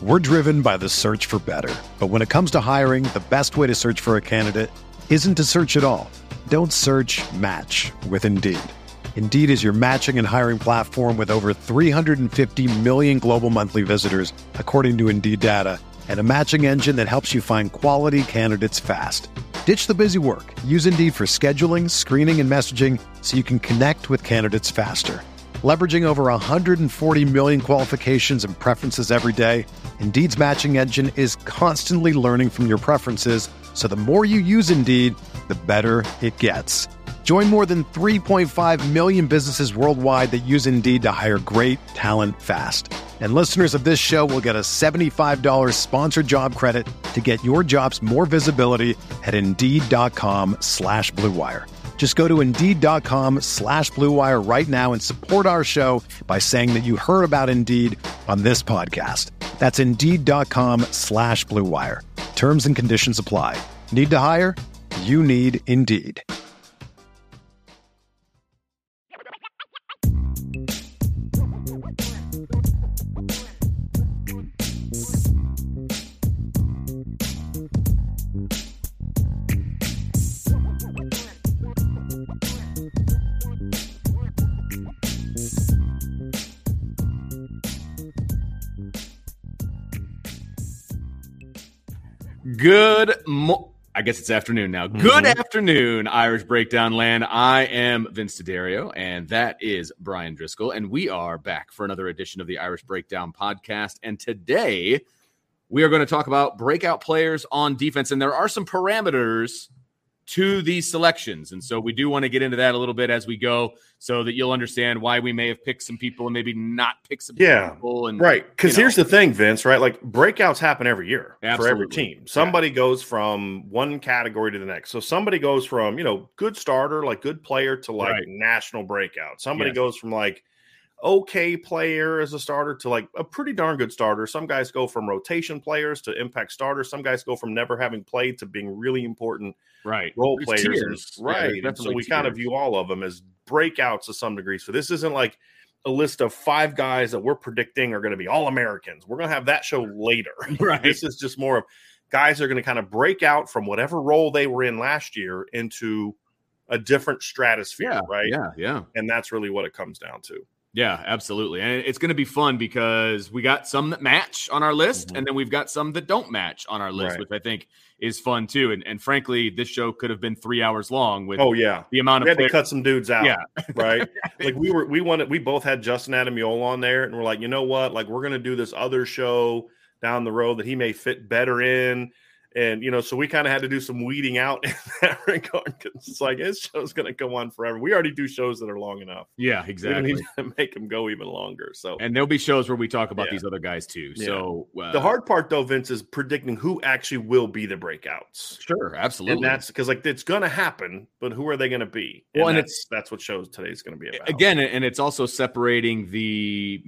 We're driven by the search for better. But when it comes to hiring, the best way to search for a candidate isn't to search at all. Don't search, match with Indeed. Indeed is your matching and hiring platform with over 350 million global monthly visitors, according to Indeed data, and a matching engine that helps you find quality candidates fast. Ditch the busy work. Use Indeed for scheduling, screening, and messaging so you can connect with candidates faster. Leveraging over 140 million qualifications and preferences every day, Indeed's matching engine is constantly learning from your preferences, so the more you use Indeed, the better it gets. Join more than 3.5 million businesses worldwide that use Indeed to hire great talent fast. And listeners of this show will get a $75 sponsored job credit to get your jobs more visibility at Indeed.com/Blue Wire. Just go to Indeed.com/Blue Wire right now and support our show by saying that you heard about Indeed on this podcast. That's Indeed.com/Blue Wire. Terms and conditions apply. Need to hire? You need Indeed. I guess it's afternoon now. Good afternoon, Irish Breakdown land. I am Vince D'Addario, and that is Brian Driscoll, and we are back for another edition of the Irish Breakdown podcast. And today, we are going to talk about breakout players on defense, and there are some parameters to these selections. And so we do want to get into that a little bit as we go so that you'll understand why we may have picked some people and maybe not picked some people. And, right. Because here's the thing, Vince, right? Like breakouts happen every year for every team. Somebody goes from one category to the next. So somebody goes from, good starter, like good player to like national breakout. Somebody goes from like okay player as a starter to like a pretty darn good starter. Some guys go from rotation players to impact starters. Some guys go from never having played to being really important role players. And so we kind of view all of them as breakouts to some degree. So this isn't like a list of 5 guys that we're predicting are going to be all Americans. We're going to have that show later. This is just more of guys that are going to kind of break out from whatever role they were in last year into a different stratosphere. And that's really what it comes down to. Yeah, absolutely. And it's going to be fun because we got some that match on our list, and then we've got some that don't match on our list, which I think is fun too. And frankly, this show could have been 3 hours long with the amount of we had to cut some dudes out. Right. Like we both had Justin Adamiola on there, and we're like, you know what? Like we're going to do this other show down the road that he may fit better in. And, so we kind of had to do some weeding out in that regard because it's like this show's going to go on forever. We already do shows that are long enough. Yeah, exactly. We need to make them go even longer. So, and there'll be shows where we talk about these other guys too. Yeah. So the hard part, though, Vince, is predicting who actually will be the breakouts. Sure, absolutely. And that's because it's going to happen, but who are they going to be? Well, and that's what shows today is going to be about. Again, and it's also separating the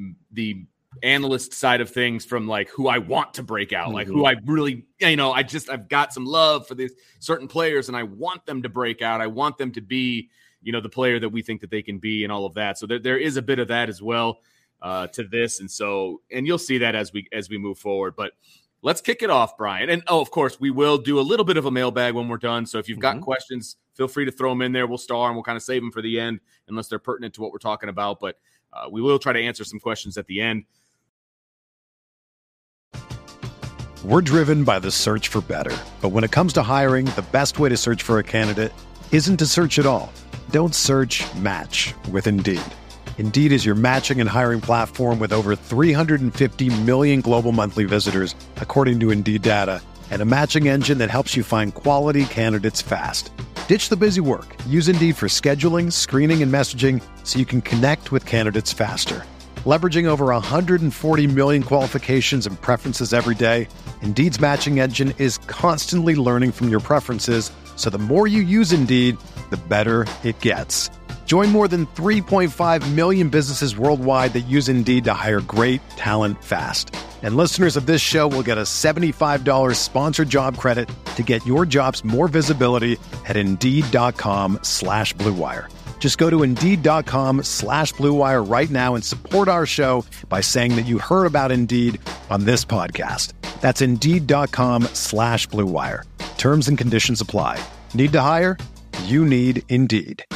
analyst side of things from like who I want to break out, like who I really, I've got some love for these certain players and I want them to break out. I want them to be, the player that we think that they can be and all of that. So there is a bit of that as well to this. And you'll see that as we move forward, but let's kick it off, Brian. And of course we will do a little bit of a mailbag when we're done. So if you've got questions, feel free to throw them in there. We'll star and we'll kind of save them for the end unless they're pertinent to what we're talking about. But we will try to answer some questions at the end. We're driven by the search for better. But when it comes to hiring, the best way to search for a candidate isn't to search at all. Don't search, match with Indeed. Indeed is your matching and hiring platform with over 350 million global monthly visitors, according to Indeed data, and a matching engine that helps you find quality candidates fast. Ditch the busy work. Use Indeed for scheduling, screening, and messaging so you can connect with candidates faster. Leveraging over 140 million qualifications and preferences every day, Indeed's matching engine is constantly learning from your preferences, so the more you use Indeed, the better it gets. Join more than 3.5 million businesses worldwide that use Indeed to hire great talent fast. And listeners of this show will get a $75 sponsored job credit to get your jobs more visibility at Indeed.com/Blue Wire. Just go to Indeed.com/Blue Wire right now and support our show by saying that you heard about Indeed on this podcast. That's Indeed.com/Blue Wire. Terms and conditions apply. Need to hire? You need Indeed.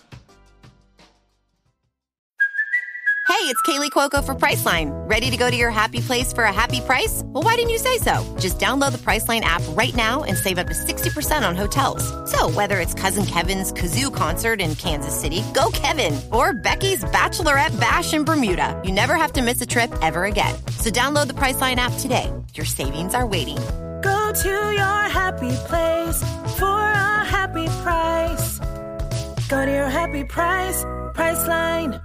Hey, it's Kaylee Cuoco for Priceline. Ready to go to your happy place for a happy price? Well, why didn't you say so? Just download the Priceline app right now and save up to 60% on hotels. So whether it's Cousin Kevin's Kazoo Concert in Kansas City, go Kevin, or Becky's Bachelorette Bash in Bermuda, you never have to miss a trip ever again. So download the Priceline app today. Your savings are waiting. Go to your happy place for a happy price. Go to your happy price, Priceline.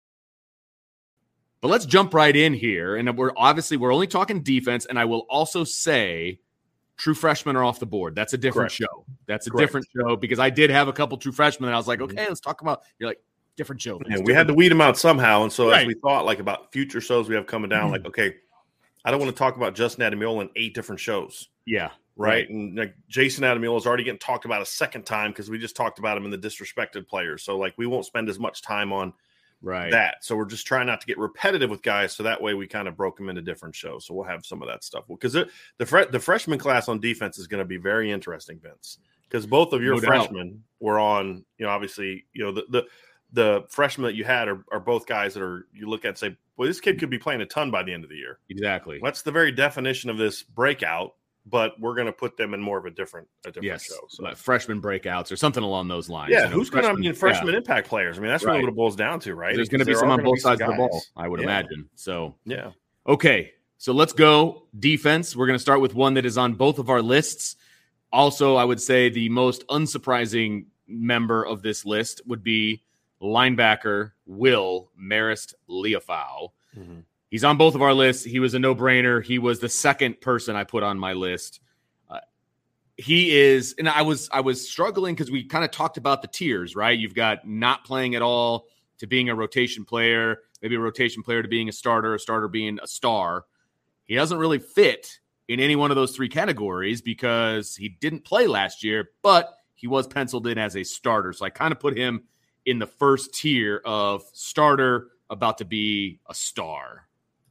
But let's jump right in here. And we're only talking defense. And I will also say true freshmen are off the board. That's a different show. That's a different show, because I did have a couple true freshmen. And I was like, okay, let's talk about, you're like, different show. Yeah, we had to weed them out somehow. And so as we thought like about future shows we have coming down, like, okay, I don't want to talk about Justin Ademilola in 8 different shows. Yeah. Right. And like Jason Ademilola is already getting talked about a second time because we just talked about him in the disrespected players. So like we won't spend as much time on that. So we're just trying not to get repetitive with guys. So that way we kind of broke them into different shows. So we'll have some of that stuff because the freshman class on defense is going to be very interesting, Vince, because both of your freshmen were on, obviously, the freshmen that you had are both guys that are, you look at and say, well, this kid could be playing a ton by the end of the year. Exactly. That's the very definition of this breakout, but we're going to put them in more of a different show. So like freshman breakouts or something along those lines. Yeah, who's going to be freshman impact players? I mean, that's really what it boils down to, right? There's going to be some on both sides of the ball, I would imagine. So, yeah. Okay, so let's go defense. We're going to start with one that is on both of our lists. Also, I would say the most unsurprising member of this list would be linebacker Will Marist Liufau. Mm-hmm. He's on both of our lists. He was a no-brainer. He was the second person I put on my list. He is, and I was struggling because we kind of talked about the tiers, right? You've got not playing at all to being a rotation player, maybe a rotation player to being a starter being a star. He doesn't really fit in any one of those 3 categories because he didn't play last year, but he was penciled in as a starter. So I kind of put him in the first tier of starter about to be a star.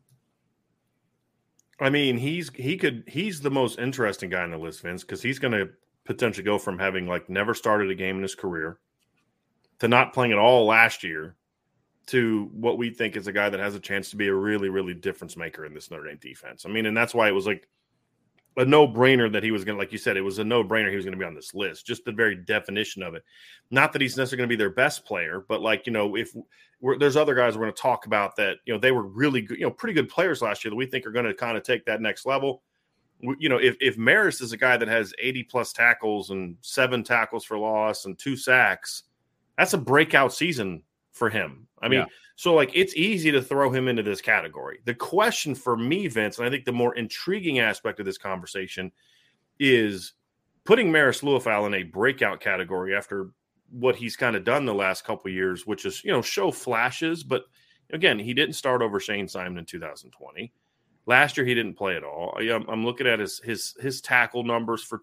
I mean, he's the most interesting guy on the list, Vince, because he's going to potentially go from having like never started a game in his career to not playing at all last year to what we think is a guy that has a chance to be a really, really difference maker in this Notre Dame defense. I mean, and that's why it was like a no-brainer that he was going to, like you said, it was a no-brainer he was going to be on this list, just the very definition of it. Not that he's necessarily going to be their best player, but like, if there's other guys we're going to talk about that, they were really good, pretty good players last year that we think are going to kind of take that next level. If Marist is a guy that has 80-plus tackles and 7 tackles for loss and 2 sacks, that's a breakout season for him. I mean, so like it's easy to throw him into this category. The question for me, Vince, and I think the more intriguing aspect of this conversation is putting Marist Liufau in a breakout category after what he's kind of done the last couple of years, which is, show flashes. But again, he didn't start over Shane Simon in 2020. Last year, he didn't play at all. I'm looking at his tackle numbers for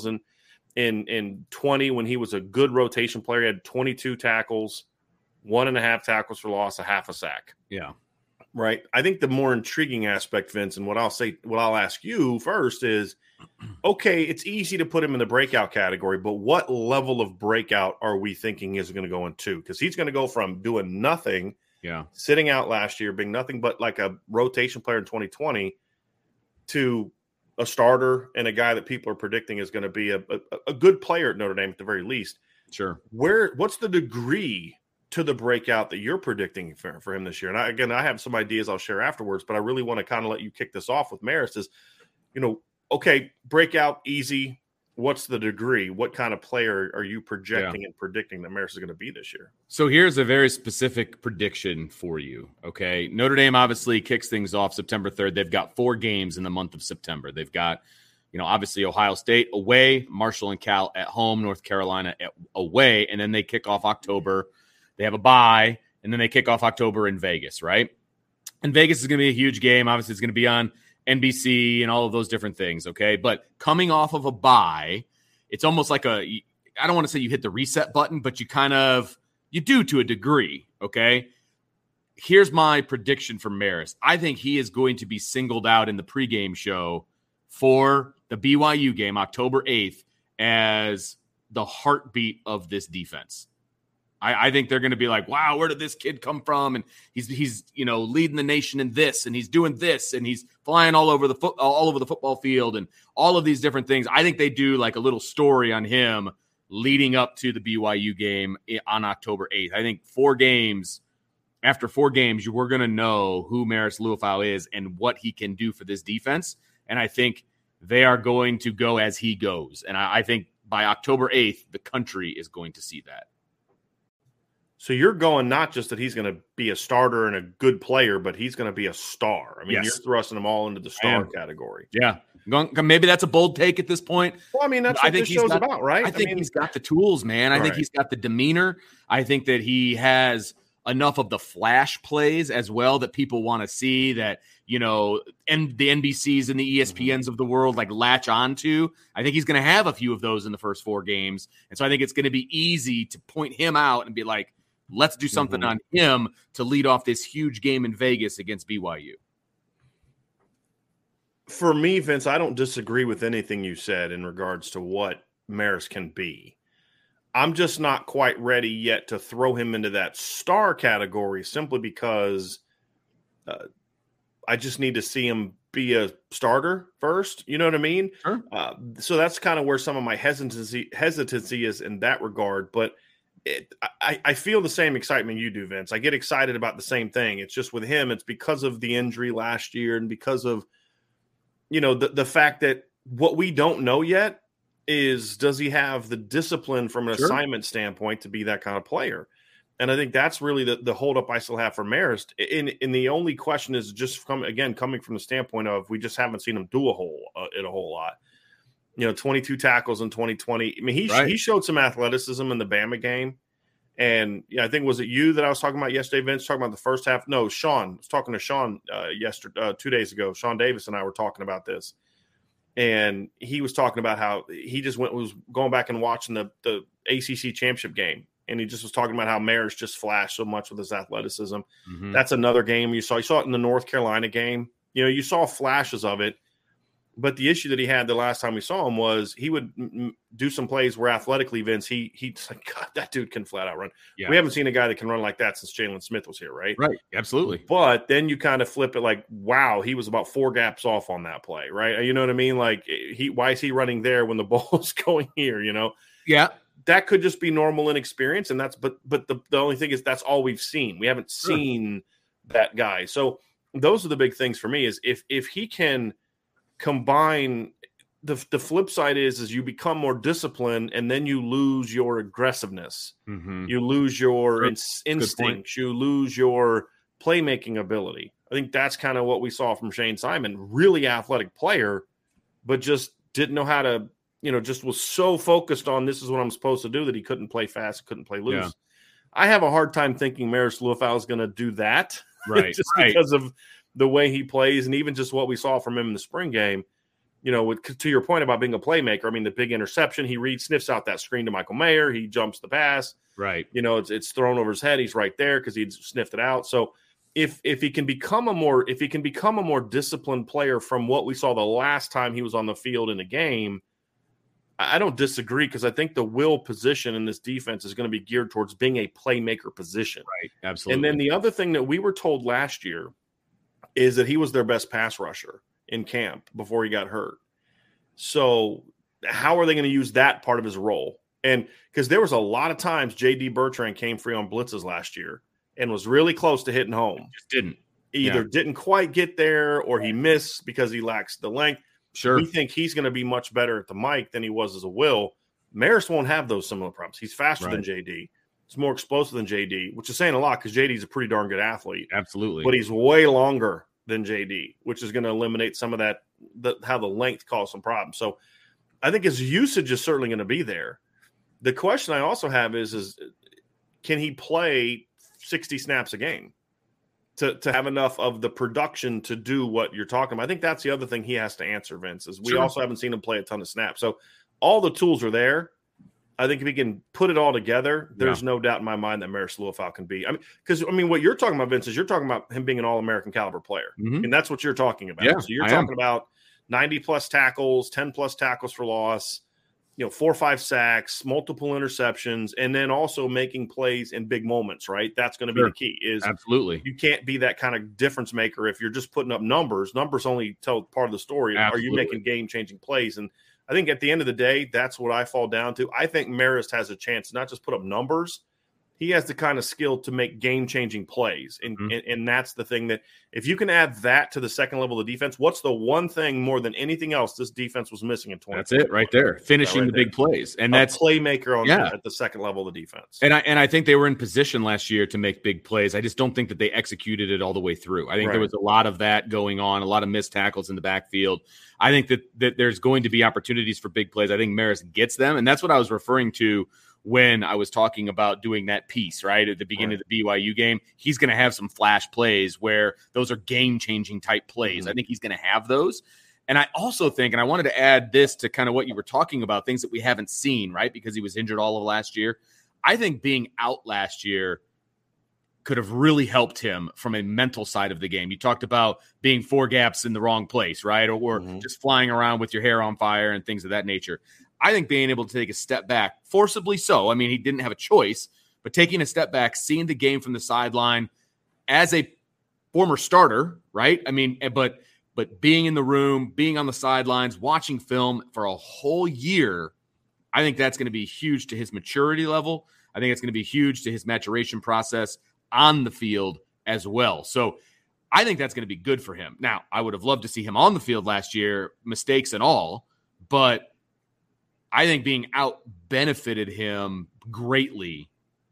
2020 when he was a good rotation player. He had 22 tackles, 1.5 tackles for loss, a half a sack. Yeah. Right. I think the more intriguing aspect, Vince, and what I'll ask you first is, okay, it's easy to put him in the breakout category, but what level of breakout are we thinking is going to go into? Because he's going to go from doing nothing, sitting out last year, being nothing but like a rotation player in 2020 to a starter and a guy that people are predicting is going to be a good player at Notre Dame at the very least. Sure. What's the degree to the breakout that you're predicting for him this year? And I have some ideas I'll share afterwards, but I really want to kind of let you kick this off with Marist is, okay, breakout, easy. What's the degree? What kind of player are you projecting and predicting that Marist is going to be this year? So here's a very specific prediction for you, okay? Notre Dame obviously kicks things off September 3rd. They've got 4 games in the month of September. They've got, obviously Ohio State away, Marshall and Cal at home, North Carolina away, and then they kick off October. They have a bye, and then they kick off October in Vegas, right? And Vegas is going to be a huge game. Obviously, it's going to be on NBC and all of those different things, okay? But coming off of a bye, it's almost like I don't want to say you hit the reset button, but you do to a degree, okay? here's my prediction for Marist. I think he is going to be singled out in the pregame show for the BYU game, October 8th, as the heartbeat of this defense. I think they're going to be like, wow, where did this kid come from? And he's leading the nation in this, and he's doing this, and he's flying all over the football field, and all of these different things. I think they do like a little story on him leading up to the BYU game on October 8th. I think after 4 games, we're going to know who Marist Liufau is and what he can do for this defense. And I think they are going to go as he goes. And I think by October 8th, the country is going to see that. So you're going not just that he's going to be a starter and a good player, but he's going to be a star. I mean, You're thrusting them all into the star category. Yeah. Maybe that's a bold take at this point. Well, I mean, that's what this show's about, right? I think he's got the tools, man. I think he's got the demeanor. I think that he has enough of the flash plays as well that people want to see, that, and the NBCs and the ESPNs of the world like latch onto. I think he's going to have a few of those in the first 4 games. And so I think it's going to be easy to point him out and be like, let's do something on him to lead off this huge game in Vegas against BYU. For me, Vince, I don't disagree with anything you said in regards to what Marist can be. I'm just not quite ready yet to throw him into that star category simply because I just need to see him be a starter first. You know what I mean? Sure. So that's kind of where some of my hesitancy is in that regard. But I feel the same excitement you do, Vince. I get excited about the same thing. It's just with him, it's because of the injury last year and because of, the fact that what we don't know yet is, does he have the discipline from an assignment standpoint to be that kind of player? And I think that's really the holdup I still have for Marist. And the only question is just coming from the standpoint of we just haven't seen him do a whole lot. 22 tackles in 2020. I mean, he showed some athleticism in the Bama game. And I think, was it you that I was talking about yesterday, Vince, talking about the first half? No, Sean. I was talking to Sean yesterday, 2 days ago. Sean Davis and I were talking about this. And he was talking about how he just was going back and watching the ACC championship game. And he just was talking about how Marist just flashed so much with his athleticism. Mm-hmm. That's another game you saw. You saw it in the North Carolina game. You saw flashes of it. But the issue that he had the last time we saw him was he would do some plays where athletically, Vince, he's like, God, that dude can flat out run. Yeah. We haven't seen a guy that can run like that since Jalen Smith was here, right? Right, absolutely. But then you kind of flip it like, wow, he was about 4 gaps off on that play, right? You know what I mean? Like, why is he running there when the ball's going here, Yeah. That could just be normal inexperience, and but the only thing is that's all we've seen. We haven't seen that guy. So those are the big things for me is if he can – combine the flip side is you become more disciplined and then you lose your aggressiveness. Mm-hmm. You lose your instincts. You lose your playmaking ability. I think that's kind of what we saw from Shane Simon. Really athletic player, but just didn't know how to, just was so focused on this is what I'm supposed to do that he couldn't play fast, couldn't play loose. Yeah. I have a hard time thinking Marist Liufau is going to do that. Right. Because of the way he plays and even just what we saw from him in the spring game, to your point about being a playmaker. I mean, the big interception, he sniffs out that screen to Michael Mayer. He jumps the pass. Right. It's thrown over his head. He's right there because he'd sniffed it out. So if he can become a more disciplined player from what we saw the last time he was on the field in a game, I don't disagree because I think the will position in this defense is going to be geared towards being a playmaker position. Right. Absolutely. And then the other thing that we were told last year is that he was their best pass rusher in camp before he got hurt. So how are they going to use that part of his role? And because there was a lot of times J.D. Bertrand came free on blitzes last year and was really close to hitting home. Just didn't. Didn't quite get there or he missed because he lacks the length. Sure. We think he's going to be much better at the mic than he was as a will. Marist won't have those similar problems. He's faster than J.D. He's more explosive than J.D., which is saying a lot because J.D. is a pretty darn good athlete. Absolutely. But he's way longer than J.D., which is going to eliminate some of that, how the length caused some problems. So I think his usage is certainly going to be there. The question I also have is can he play 60 snaps a game to have enough of the production to do what you're talking about? I think that's the other thing he has to answer, Vince, is we also haven't seen him play a ton of snaps. So all the tools are there. I think if he can put it all together, there's no doubt in my mind that Marist Liufau can be. Because what you're talking about, Vince, is you're talking about him being an All-American caliber player. And that's what you're talking about. Yeah, so you're talking about 90-plus tackles, 10-plus tackles for loss, 4 or 5 sacks, multiple interceptions, and then also making plays in big moments, right? That's going to be the key. Absolutely. You can't be that kind of difference maker if you're just putting up numbers. Numbers only tell part of the story. Absolutely. Are you making game-changing plays? And I think at the end of the day, that's what I fall down to. I think Marist has a chance to not just put up numbers. He has the kind of skill to make game-changing plays. And that's the thing that if you can add that to the second level of the defense, what's the one thing more than anything else this defense was missing in 2020? That's it right there. Finishing the big plays. And that's playmaker at the second level of the defense. And I think they were in position last year to make big plays. I just don't think that they executed it all the way through. I think there was a lot of that going on, a lot of missed tackles in the backfield. I think that there's going to be opportunities for big plays. I think Marist gets them. And that's what I was referring to when I was talking about doing that piece, right, at the beginning of the BYU game. He's going to have some flash plays where those are game-changing type plays. I think he's going to have those. And I also think, and I wanted to add this to kind of what you were talking about, things that we haven't seen, right, because he was injured all of last year. I think being out last year could have really helped him from a mental side of the game. You talked about being 4 gaps in the wrong place, right, or just flying around with your hair on fire and things of that nature. I think being able to take a step back, forcibly so. I mean, he didn't have a choice, but taking a step back, seeing the game from the sideline as a former starter, right? I mean, but being in the room, being on the sidelines, watching film for a whole year, I think that's going to be huge to his maturity level. I think it's going to be huge to his maturation process on the field as well. So I think that's going to be good for him. Now, I would have loved to see him on the field last year, mistakes and all, but I think being out benefited him greatly,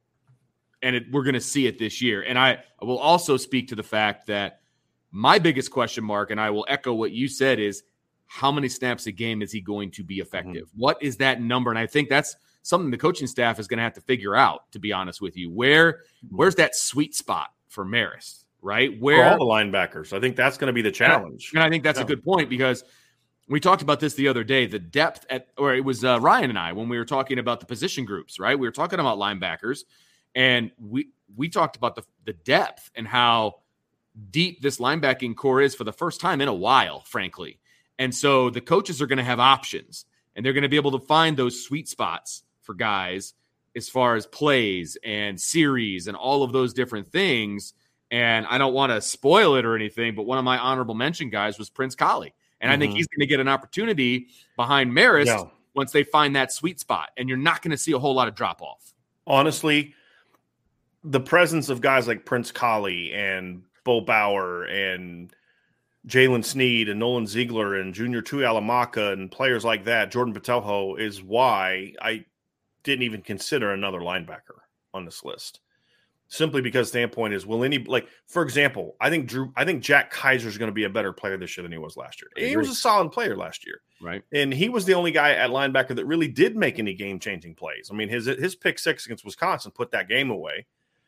and we're going to see it this year. And I will also speak to the fact that my biggest question mark, and I will echo what you said, is how many snaps a game is he going to be effective? What is that number? And I think that's something the coaching staff is going to have to figure out, to be honest with you. Where's that sweet spot for Marist, right? For all the linebackers. I think that's going to be the challenge. And I think that's a good point, because we talked about this the other day, the depth or it was Ryan and I, when we were talking about the position groups, right? We were talking about linebackers, and we talked about the depth and how deep this linebacking core is for the first time in a while, frankly. And so the coaches are going to have options, and they're going to be able to find those sweet spots for guys as far as plays and series and all of those different things. And I don't want to spoil it or anything, but one of my honorable mention guys was Prince Kollie. And I think he's going to get an opportunity behind Marist once they find that sweet spot. And you're not going to see a whole lot of drop-off. Honestly, the presence of guys like Prince Kollie and Bo Bauer and Jalen Sneed and Nolan Ziegler and Junior Tuihalamaka and players like that, Jordan Botelho, is why I didn't even consider another linebacker on this list. Simply because the standpoint is, for example, I think Jack Kaiser is going to be a better player this year than he was last year. He was a solid player last year. Right. And he was the only guy at linebacker that really did make any game-changing plays. I mean, his pick six against Wisconsin put that game away.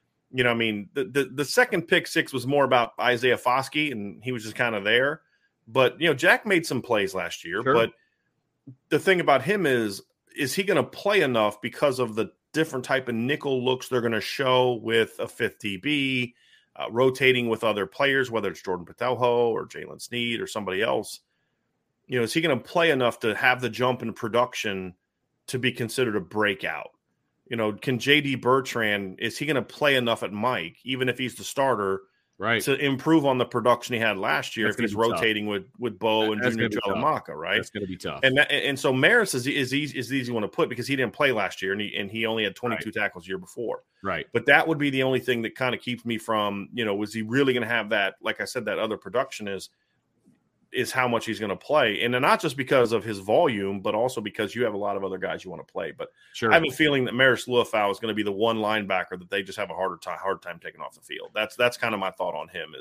The second pick six was more about Isaiah Foskey, and he was just kind of there. But, Jack made some plays last year. Sure. But the thing about him is he going to play enough because of the different type of nickel looks they're going to show with a fifth DB, rotating with other players, whether it's Jordan Botelho or Jalen Sneed or somebody else. Is he going to play enough to have the jump in production to be considered a breakout? Can J.D. Bertrand, is he going to play enough at Mike, even if he's the starter, right, to improve on the production he had last year if he's rotating with Bo and Junior Tuihalamaka, right? That's going to be tough. And so Marist is the easy one to put because he didn't play last year and he only had 22 tackles the year before. Right. But that would be the only thing that kind of keeps me from, was he really going to have that, like I said, that other production is how much he's going to play. And not just because of his volume, but also because you have a lot of other guys you want to play. But sure. I have a feeling that Marist Liufau is going to be the one linebacker that they just have a hard time taking off the field. That's kind of my thought on him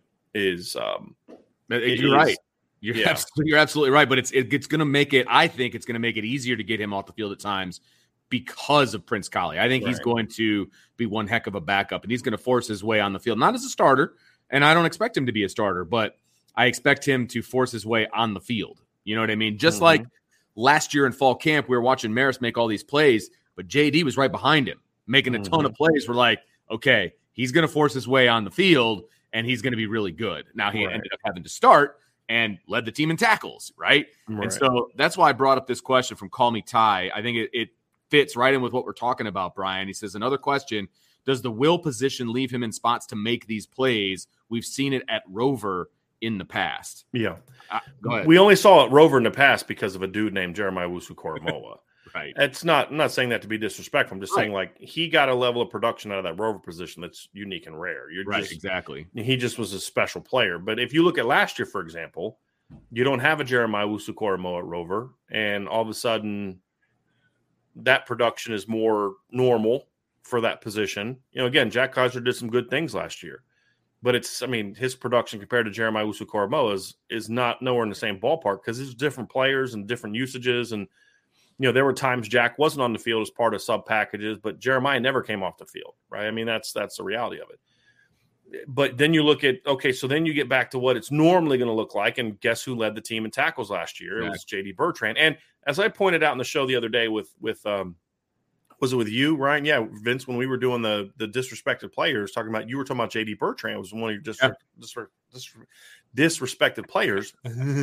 you're right. You're absolutely right. But it's going to make it, I think it's going to make it easier to get him off the field at times because of Prince Kollie. I think he's going to be one heck of a backup, and he's going to force his way on the field, not as a starter. And I don't expect him to be a starter, but I expect him to force his way on the field. You know what I mean? Just like last year in fall camp, we were watching Marist make all these plays. but JD was right behind him, making a ton of plays. We're like, okay, he's going to force his way on the field, and he's going to be really good. Now, he ended up having to start and led the team in tackles, right? And so that's why I brought up this question from Call Me Ty. I think it fits right in with what we're talking about, Brian. He says, another question, does the will position leave him in spots to make these plays? We've seen it at Rover in the past. Yeah. Go ahead. We only saw it Rover in the past because of a dude named Jeremiah Owusu-Koramoah. Right. I'm not saying that to be disrespectful. I'm just saying, like, he got a level of production out of that Rover position that's unique and rare. Exactly. He just was a special player. But if you look at last year, for example, you don't have a Jeremiah Owusu-Koramoah at Rover, and all of a sudden that production is more normal for that position. Again, Jack Kaiser did some good things last year. But his production compared to Jeremiah Owusu-Koramoah is not nowhere in the same ballpark because it's different players and different usages. And, there were times Jack wasn't on the field as part of sub packages, but Jeremiah never came off the field, right? That's the reality of it. But then you look at, so then you get back to what it's normally going to look like. And guess who led the team in tackles last year? It was JD Bertrand. And as I pointed out in the show the other day with was it with you, Ryan? Yeah, Vince, when we were doing the disrespected players, you were talking about JD Bertrand was one of your disrespected players.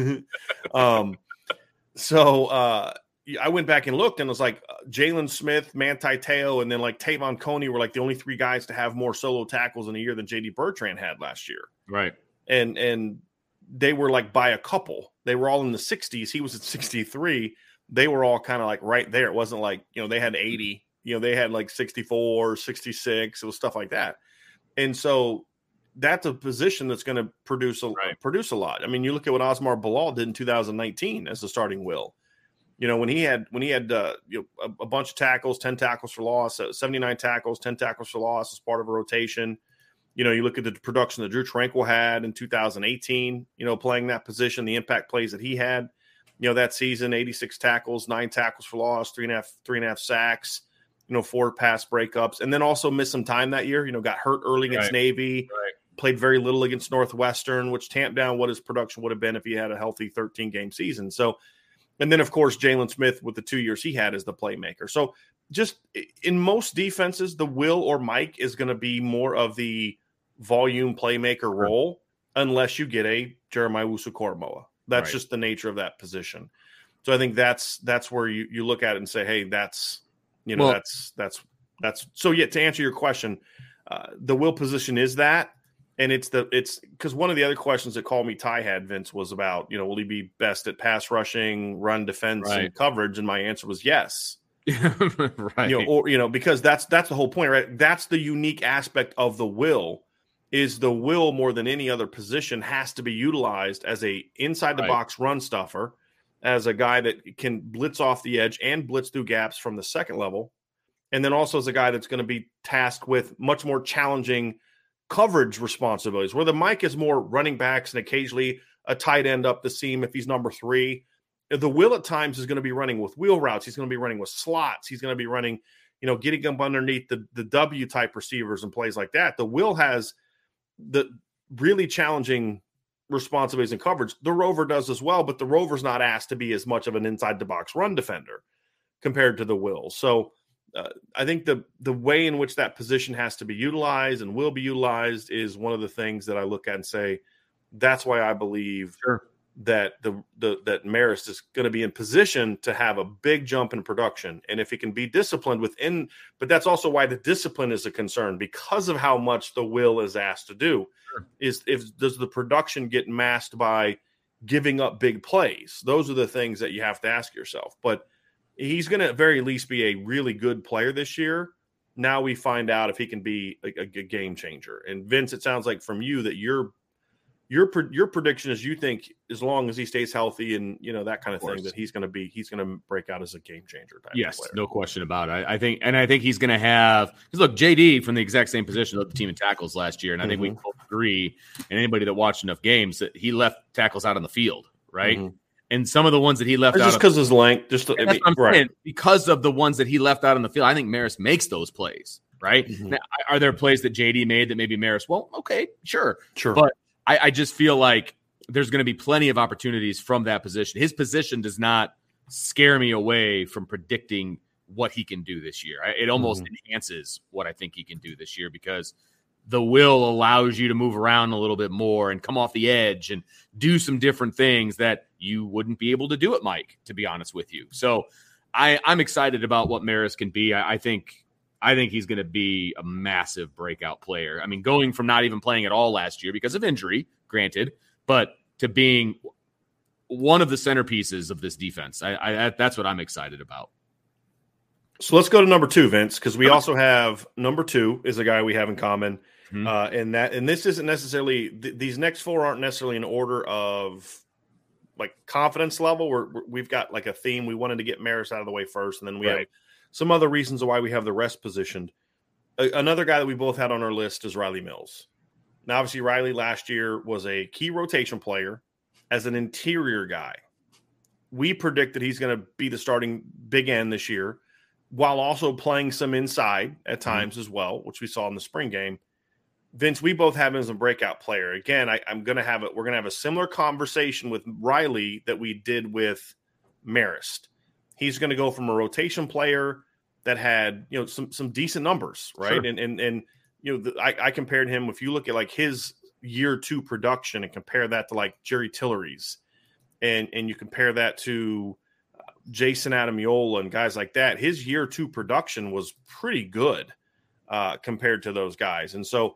I went back and looked and it was like Jalen Smith, Manti Te'o, and then like Tavon Coney were like the only three guys to have more solo tackles in a year than JD Bertrand had last year. Right. And they were like by a couple. They were all in the 60s. He was at 63. They were all kind of like right there. It wasn't like, they had 80. They had like 64, 66. It was stuff like that. And so that's a position that's going to produce a lot. You look at what Osmar Bilal did in 2019 as the starting will. When he had a bunch of tackles, 10 tackles for loss, 79 tackles, 10 tackles for loss as part of a rotation. You look at the production that Drew Tranquill had in 2018, playing that position, the impact plays that he had, that season, 86 tackles, 9 tackles for loss, 3.5 sacks, 4 pass breakups, and then also missed some time that year, got hurt early against Navy, played very little against Northwestern, which tamped down what his production would have been if he had a healthy 13-game season. So, and then, of course, Jalen Smith with the 2 years he had as the playmaker. So just in most defenses, the Will or Mike is going to be more of the volume playmaker role unless you get a Jeremiah Owusu-Koramoah. That's just the nature of that position. So I think that's where you look at it and say, hey, that's so yeah, to answer your question, the Will position is that. And it's because one of the other questions that Call Me Ty had, Vince, was about, will he be best at pass rushing, run defense, and coverage? And my answer was yes. Because that's the whole point, right? That's the unique aspect of the Will, is the Will more than any other position has to be utilized as a inside the box run stuffer, as a guy that can blitz off the edge and blitz through gaps from the second level. And then also as a guy that's going to be tasked with much more challenging coverage responsibilities, where the Mike is more running backs and occasionally a tight end up the seam if he's number 3. The Will at times is going to be running with wheel routes. He's going to be running with slots. He's going to be running, getting up underneath the W type receivers and plays like that. The Will has the really challenging responsibilities and coverage. The Rover does as well, but the Rover's not asked to be as much of an inside the box run defender compared to the Will. So I think the way in which that position has to be utilized and will be utilized is one of the things that I look at and say, that's why I believe that that Marist is going to be in position to have a big jump in production. And if he can be disciplined within, but that's also why the discipline is a concern, because of how much the Will is asked to do. Does the production get masked by giving up big plays? Those are the things that you have to ask yourself. But he's going to at very least be a really good player this year. Now we find out if he can be a game changer. And Vince, it sounds like from you that your prediction is you think as long as he stays healthy and that kind of thing, that he's going to break out as a game changer type yes, player. No question about it. I think he's going to have, because look, JD from the exact same position led the team in tackles last year, and I think we both agree, and anybody that watched enough games, that he left tackles out on the field, right? Mm-hmm. And some of the ones that he left out, just because his length, saying, because of the ones that he left out on the field, I think Marist makes those plays, right? Mm-hmm. Now, are there plays that JD made that maybe Marist? Well, okay, sure, but I just feel like there's going to be plenty of opportunities from that position. His position does not scare me away from predicting what he can do this year. It almost enhances what I think he can do this year because the will allows you to move around a little bit more and come off the edge and do some different things that you wouldn't be able to do at Mike, to be honest with you. So I'm excited about what Maris can be. I think he's going to be a massive breakout player. I mean, going from not even playing at all last year because of injury, granted, but to being one of the centerpieces of this defense. That's what I'm excited about. So let's go to number 2, Vince, because we also have number 2 is a guy we have in common. And this isn't necessarily these next 4 aren't necessarily in order of like confidence level. We've got like a theme. We wanted to get Maris out of the way first, and then we have some other reasons why we have the rest positioned. Another guy that we both had on our list is Riley Mills. Now, obviously, Riley last year was a key rotation player as an interior guy. We predicted he's going to be the starting big end this year, while also playing some inside at times as well, which we saw in the spring game. Vince, we both have him as a breakout player. Again, we're going to have a similar conversation with Riley that we did with Marist. He's going to go from a rotation player that had, some decent numbers, right? Sure. And I compared him. If you look at like his year 2 production and compare that to like Jerry Tillery's, and you compare that to Jason Adamiola and guys like that, his year 2 production was pretty good compared to those guys. And so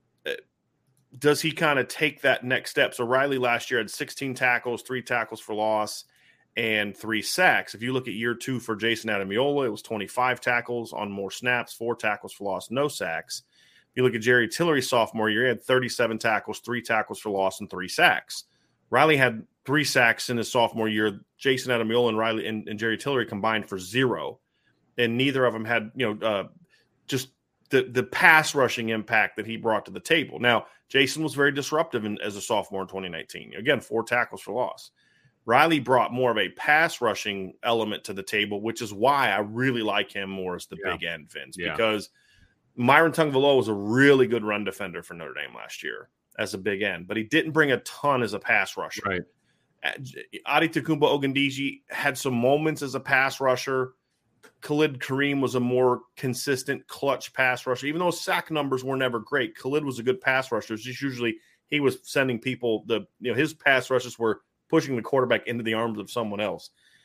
does he kind of take that next step? So Riley last year had 16 tackles, 3 tackles for loss, and 3 sacks. If you look at year 2 for Jason Adamiola, it was 25 tackles on more snaps, 4 tackles for loss, no sacks. If you look at Jerry Tillery's sophomore year, he had 37 tackles, 3 tackles for loss, and 3 sacks. Riley had 3 sacks in his sophomore year. Jason Adamiola and Riley and Jerry Tillery combined for 0. And neither of them had, just the pass rushing impact that he brought to the table. Now, Jason was very disruptive as a sophomore in 2019. Again, 4 tackles for loss. Riley brought more of a pass rushing element to the table, which is why I really like him more as the big end, Vince, because Myron Tungvaloa was a really good run defender for Notre Dame last year as a big end, but he didn't bring a ton as a pass rusher. Right. Adetokunbo Ogundeji had some moments as a pass rusher. Khalid Kareem was a more consistent clutch pass rusher. Even though sack numbers were never great, Khalid was a good pass rusher. It's just usually he was sending people his pass rushes were pushing the quarterback into the arms of someone else.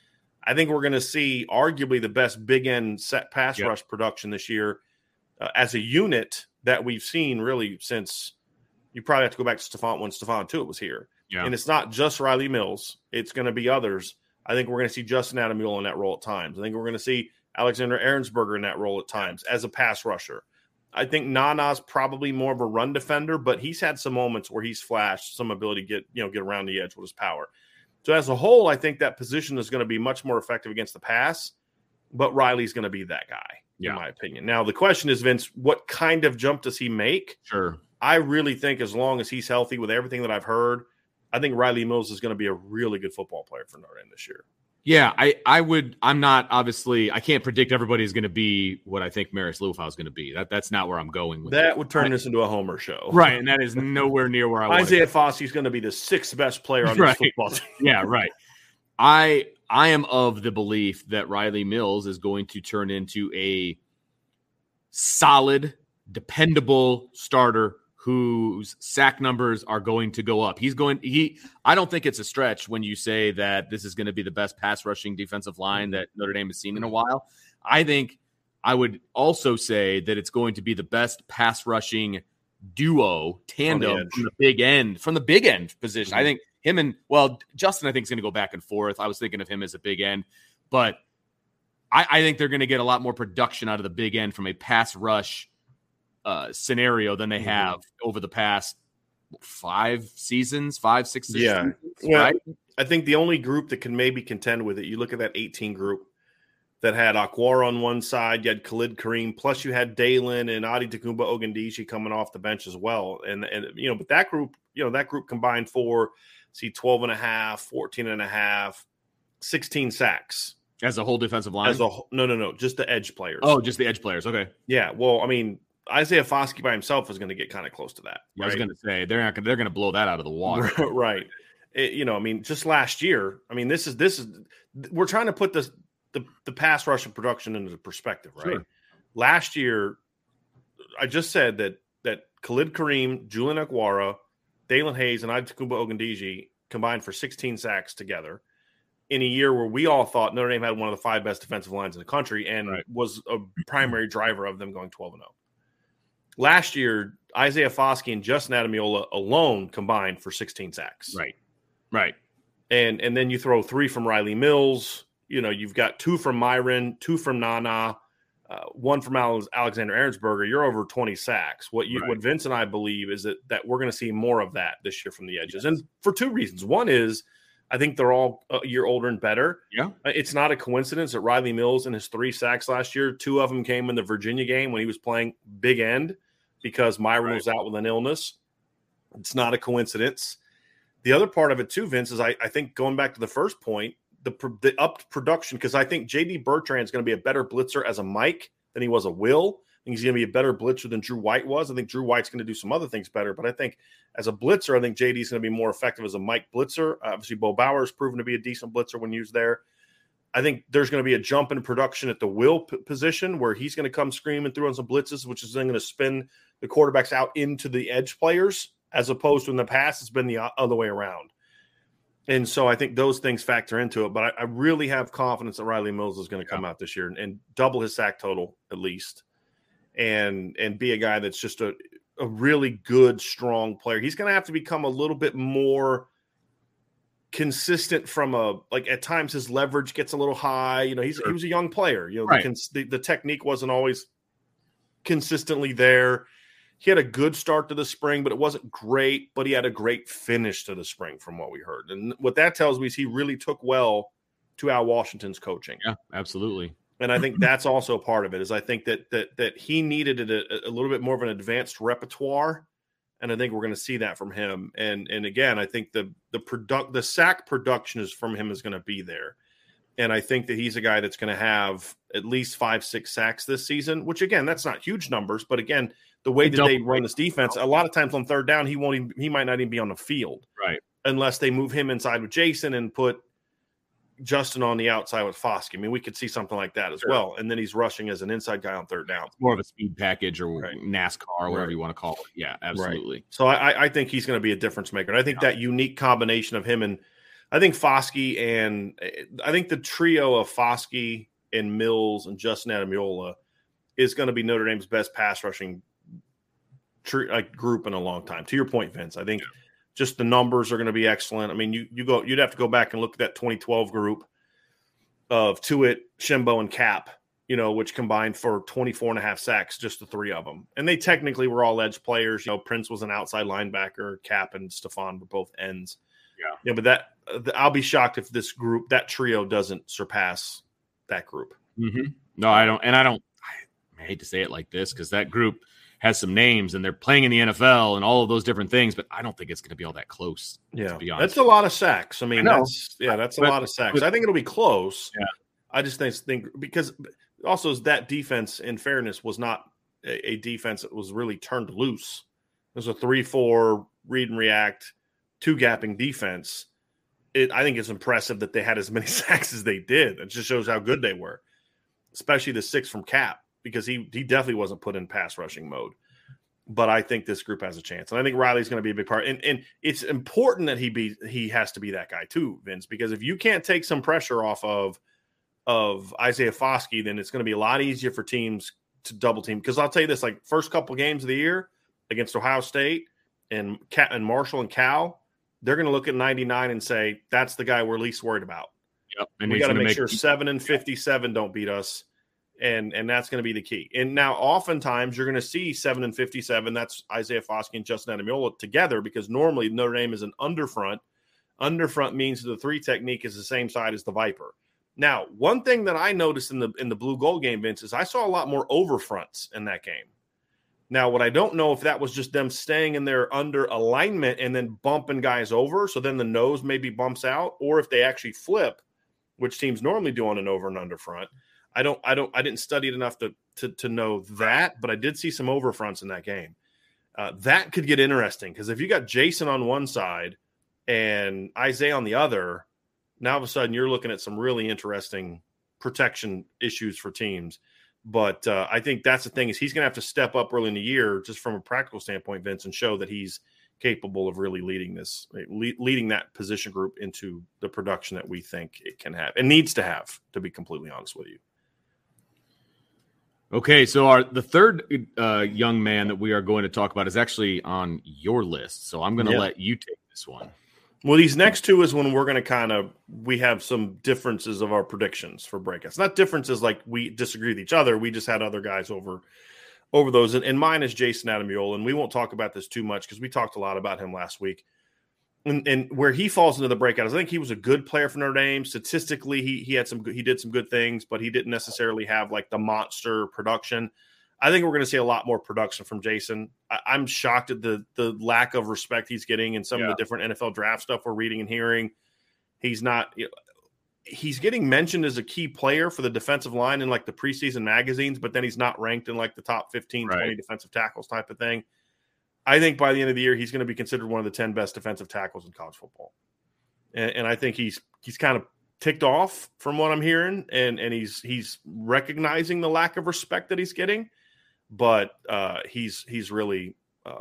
I think we're going to see arguably the best big end set pass rush production this year as a unit that we've seen really since you probably have to go back to Stephon when Stephon Tuitt was here. Yeah. And it's not just Riley Mills. It's going to be others. I think we're going to see Justin Adamiola in that role at times. I think we're going to see Alexander Ahrensberger in that role at times as a pass rusher. I think Nana's probably more of a run defender, but he's had some moments where he's flashed some ability to get around the edge with his power. So as a whole, I think that position is going to be much more effective against the pass, but Riley's going to be that guy, in my opinion. Now, the question is, Vince, what kind of jump does he make? Sure. I really think as long as he's healthy with everything that I've heard, I think Riley Mills is going to be a really good football player for Notre Dame this year. Yeah, I'm not, obviously, I can't predict everybody's going to be what I think Maris Liufau is going to be. That's not where I'm going with that. Would turn this into a Homer show. Right, and that is nowhere near where I want Isaiah Foskey is going to be the 6th best player on this football team. Yeah, right. I am of the belief that Riley Mills is going to turn into a solid, dependable starter whose sack numbers are going to go up. I don't think it's a stretch when you say that this is going to be the best pass rushing defensive line that Notre Dame has seen in a while. I think I would also say that it's going to be the best pass rushing duo tandem from the big end position. Mm-hmm. I think him and Justin, I think is going to go back and forth. I was thinking of him as a big end, but I think they're going to get a lot more production out of the big end from a pass rush scenario than they have over the past 5 seasons, 5, 6 seasons. Yeah. Right? I think the only group that can maybe contend with it, you look at that 18 group that had Akwara on one side, you had Khalid Kareem, plus you had Dalen and Adetokunbo Ogundeji coming off the bench as well. And but that group, that group combined for 12.5, 14.5, 16 sacks. As a whole defensive line? No, just the edge players. Oh, just the edge players. Okay. Yeah. Well, I mean, Isaiah Foskey by himself is going to get kind of close to that. Yeah, right? I was going to say they're going to blow that out of the water. Right. Just last year, I mean, this is we're trying to put the pass rushing production into perspective, right? Sure. Last year, I just said that Khalid Kareem, Julian Okwara, Dalen Hayes, and Adetokunbo Ogundeji combined for 16 sacks together in a year where we all thought Notre Dame had one of the 5 best defensive lines in the country and was a primary driver of them going 12-0. Last year, Isaiah Foskey and Justin Ademilola alone combined for 16 sacks. Right. And then you throw 3 from Riley Mills. You know, you've got 2 from Myron, 2 from Nana, 1 from Alexander Ahrensberger. You're over 20 sacks. What Vince and I believe is that we're going to see more of that this year from the edges. Yes. And for 2 reasons. One is I think they're all a year older and better. Yeah. It's not a coincidence that Riley Mills and his 3 sacks last year, 2 of them came in the Virginia game when he was playing big end because Myron was out with an illness. It's not a coincidence. The other part of it too, Vince, is I think going back to the first point, the upped production, because I think J.D. Bertrand is going to be a better blitzer as a Mike than he was a Will. I think he's going to be a better blitzer than Drew White was. I think Drew White's going to do some other things better, but I think as a blitzer, I think J.D. is going to be more effective as a Mike blitzer. Obviously, Bo Bauer has proven to be a decent blitzer when used there. I think there's going to be a jump in production at the Will position where he's going to come screaming through on some blitzes, which is then going to spin the quarterbacks out into the edge players, as opposed to in the past, it's been the other way around. And so I think those things factor into it. But I really have confidence that Riley Mills is going to come out this year and double his sack total at least, and be a guy that's just a really good, strong player. He's going to have to become a little bit more consistent from at times his leverage gets a little high. You know, he was a young player. You know, the technique wasn't always consistently there. He had a good start to the spring, but it wasn't great, but he had a great finish to the spring from what we heard. And what that tells me is he really took well to Al Washington's coaching. Yeah, absolutely. And I think that's also part of it, is I think that he needed a little bit more of an advanced repertoire. And I think we're going to see that from him. And again, I think the sack production is from him is going to be there. And I think that he's a guy that's going to have at least 5-6 sacks this season, which again, that's not huge numbers, but again, the way that they run this defense, a lot of times on third down, he might not even be on the field, right? Unless they move him inside with Jason and put Justin on the outside with Foskey. I mean, we could see something like that as well. And then he's rushing as an inside guy on third down. It's more of a speed package or NASCAR or whatever you want to call it. Yeah, absolutely. Right. So I think he's going to be a difference maker. And I think that unique combination of him and I think Foskey and I think the trio of Foskey and Mills and Justin Ademilola is going to be Notre Dame's best pass rushing group in a long time. To your point, Vince, I think just the numbers are going to be excellent. I mean, you'd have to go back and look at that 2012 group of Tuitt, Shimbo, and Cap, you know, which combined for 24.5 sacks, just the 3 of them. And they technically were all edge players. You know, Prince was an outside linebacker. Cap and Stephon were both ends. Yeah, but I'll be shocked if that trio doesn't surpass that group. Mm-hmm. No, I don't. And I hate to say it like this because that group has some names and they're playing in the NFL and all of those different things, but I don't think it's going to be all that close. Yeah, to be honest. That's a lot of sacks. I mean, that's a lot of sacks. I think it'll be close. Yeah, I just think because also that defense, in fairness, was not a defense that was really turned loose. It was a 3-4 read and react, 2-gapping defense. I think it's impressive that they had as many sacks as they did. It just shows how good they were, especially the 6 from Cap, because he definitely wasn't put in pass rushing mode. But I think this group has a chance. And I think Riley's going to be a big part. And it's important that he has to be that guy too, Vince, because if you can't take some pressure off of Isaiah Foskey, then it's going to be a lot easier for teams to double team. Because I'll tell you this, like first couple games of the year against Ohio State and Marshall and Cal, they're going to look at 99 and say, that's the guy we're least worried about. Yep. And we got to make sure 7 and 57 don't beat us. And that's going to be the key. And now oftentimes you're going to see 7 and 57. That's Isaiah Foskey and Justin Ademilola together, because normally Notre Dame is an underfront. Underfront means the 3 technique is the same side as the Viper. Now, one thing that I noticed in the blue gold game, Vince, is I saw a lot more overfronts in that game. Now, what I don't know if that was just them staying in their under alignment and then bumping guys over, so then the nose maybe bumps out, or if they actually flip, which teams normally do on an over and under front. I didn't study it enough to know that, but I did see some over fronts in that game. That could get interesting, because if you got Jason on one side and Isaiah on the other, now all of a sudden you're looking at some really interesting protection issues for teams. But I think that's the thing is he's going to have to step up early in the year just from a practical standpoint, Vince, and show that he's capable of really leading that position group into the production that we think it can have and needs to have, to be completely honest with you. Okay, so the third young man that we are going to talk about is actually on your list. So I'm going to let you take this one. Well, these next two is when we're going to we have some differences of our predictions for breakouts. Not differences like we disagree with each other. We just had other guys over those. And mine is Jayson Ademilola, and we won't talk about this too much because we talked a lot about him last week. And where he falls into the breakout is I think he was a good player for Notre Dame. Statistically, he did some good things, but he didn't necessarily have like the monster production. I think we're going to see a lot more production from Jayson. I'm shocked at the lack of respect he's getting in some of the different NFL draft stuff we're reading and hearing. He's getting mentioned as a key player for the defensive line in like the preseason magazines, but then he's not ranked in like the top 15, 20 defensive tackles type of thing. I think by the end of the year, he's going to be considered one of the 10 best defensive tackles in college football. And I think he's kind of ticked off from what I'm hearing, and he's recognizing the lack of respect that he's getting. But he's really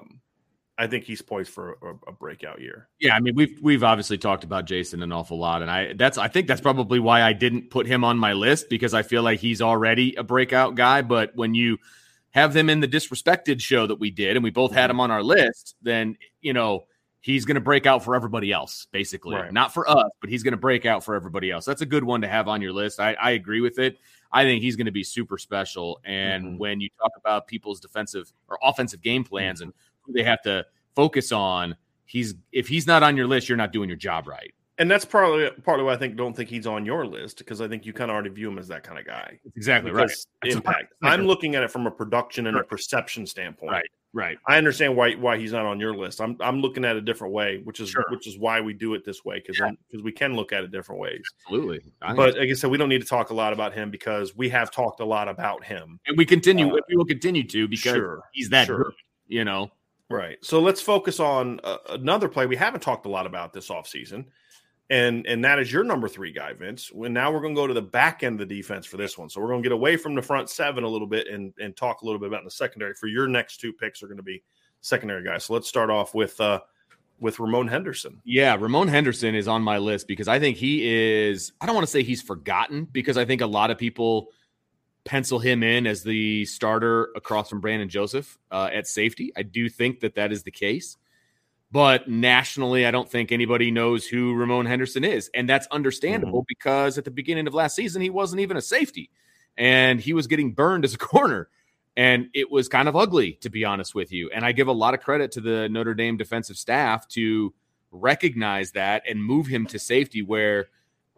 I think he's poised for a breakout year. Yeah, I mean we've obviously talked about Jayson an awful lot, and I think that's probably why I didn't put him on my list, because I feel like he's already a breakout guy. But when you have them in the disrespected show that we did, and we both had him on our list, then, he's going to break out for everybody else, basically. Right. Not for us, but he's going to break out for everybody else. That's a good one to have on your list. I agree with it. I think he's going to be super special. And when you talk about people's defensive or offensive game plans and who they have to focus on, if he's not on your list, you're not doing your job right. And that's partly why I don't think he's on your list, because I think you kind of already view him as that kind of guy. That's exactly right. Impact. I'm looking at it from a production and a perception standpoint. Right. I understand why he's not on your list. I'm looking at it a different way, which is why we do it this way, because we can look at it different ways. Absolutely. But like I said, we don't need to talk a lot about him because we have talked a lot about him, and we will continue to, because he's that good. Right. So let's focus on another play we haven't talked a lot about this offseason. And that is your number 3 guy, Vince. Now we're going to go to the back end of the defense for this one. So we're going to get away from the front 7 a little bit and talk a little bit about in the secondary. For your next 2 picks are going to be secondary guys. So let's start off with Ramon Henderson. Yeah, Ramon Henderson is on my list because I think he is – I don't want to say he's forgotten, because I think a lot of people pencil him in as the starter across from Brandon Joseph at safety. I do think that is the case. But nationally, I don't think anybody knows who Ramon Henderson is. And that's understandable because at the beginning of last season, he wasn't even a safety. And he was getting burned as a corner. And it was kind of ugly, to be honest with you. And I give a lot of credit to the Notre Dame defensive staff to recognize that and move him to safety, where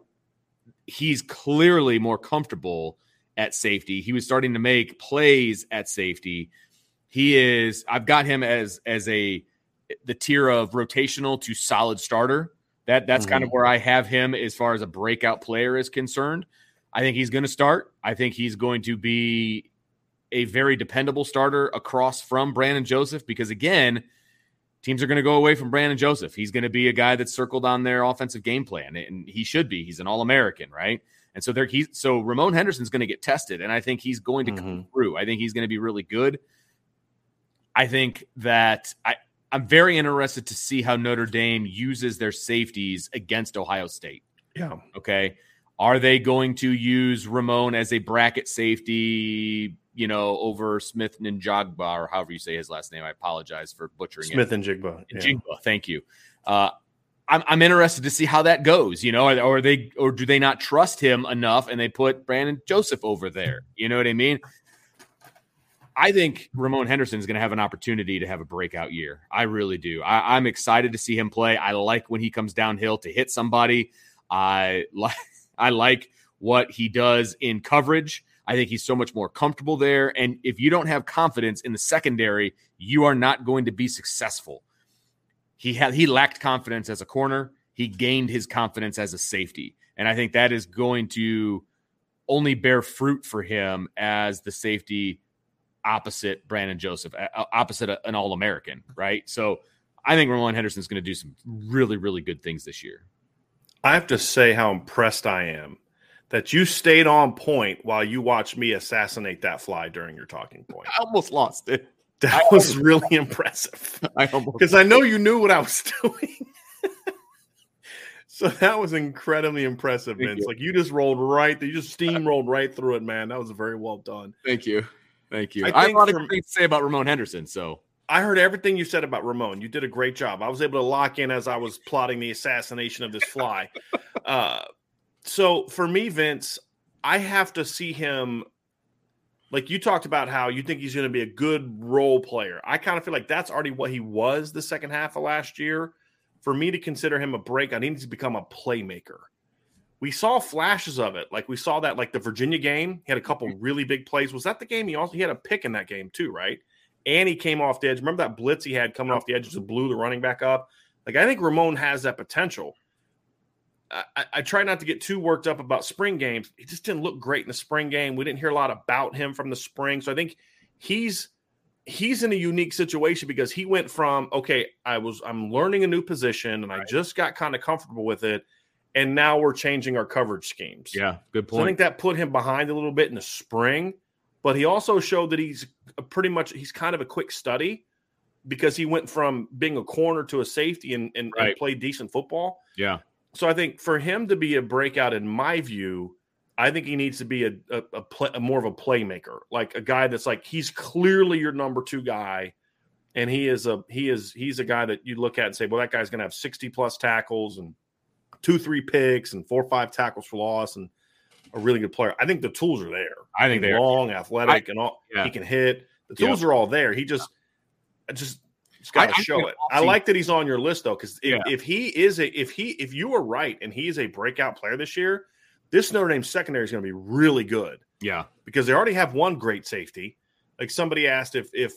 he's clearly more comfortable at safety. He was starting to make plays at safety. I've got him as the tier of rotational to solid starter. That's kind of where I have him as far as a breakout player is concerned. I think he's going to start. I think he's going to be a very dependable starter across from Brandon Joseph, because again, teams are going to go away from Brandon Joseph. He's going to be a guy that's circled on their offensive game plan, and he should be. He's an All-American, right? And so Ramon Henderson's going to get tested, and I think he's going to come through. I think he's going to be really good. I think that I'm very interested to see how Notre Dame uses their safeties against Ohio State. Yeah. Okay. Are they going to use Ramon as a bracket safety, over Smith Njigba, or however you say his last name? I apologize for butchering Smith and Njigba. Njigba, thank you. I'm interested to see how that goes, or do they not trust him enough and they put Brandon Joseph over there? You know what I mean? I think Ramon Henderson is going to have an opportunity to have a breakout year. I really do. I'm excited to see him play. I like when he comes downhill to hit somebody. I like what he does in coverage. I think he's so much more comfortable there. And if you don't have confidence in the secondary, you are not going to be successful. He lacked confidence as a corner. He gained his confidence as a safety. And I think that is going to only bear fruit for him as the safety opposite Brandon Joseph, opposite an All-American, right? So I think Ramon Henderson is going to do some really, really good things this year. I have to say how impressed I am that you stayed on point while you watched me assassinate that fly during your talking point. I almost lost it. That was really impressive. Because I know you knew what I was doing. So that was incredibly impressive, Vince. Like you just steamrolled right through it, man. That was very well done. Thank you. I have a lot of things to say about Ramon Henderson. So I heard everything you said about Ramon. You did a great job. I was able to lock in as I was plotting the assassination of this fly. So for me, Vince, I have to see him. Like you talked about how you think he's going to be a good role player. I kind of feel like that's already what he was the second half of last year. For me to consider him a breakout, he needs to become a playmaker. We saw flashes of it. Like we saw that, like the Virginia game, he had a couple really big plays. Was that the game? He had a pick in that game too, right? And he came off the edge. Remember that blitz he had coming off the edge just blew the running back up? Like I think Ramon has that potential. I try not to get too worked up about spring games. He just didn't look great in the spring game. We didn't hear a lot about him from the spring. So I think he's in a unique situation because he went from, okay, I'm learning a new position and I just got kind of comfortable with it. And now we're changing our coverage schemes. Yeah, good point. So I think that put him behind a little bit in the spring, but he also showed that he's kind of a quick study because he went from being a corner to a safety and played decent football. Yeah. So I think for him to be a breakout, in my view, I think he needs to be a more of a playmaker, like a guy that's like he's clearly your number 2 guy, and he's a guy that you look at and say, well, that guy's going to have 60 plus tackles and 2-3 picks and 4 or 5 tackles for loss and a really good player. I think the tools are there. I think they're long, athletic, and all. Yeah. He can hit. The tools are all there. He just got to show it. I like that he's on your list though, because if you were right and he is a breakout player this year, this Notre Dame secondary is going to be really good. Yeah, because they already have one great safety. Like somebody asked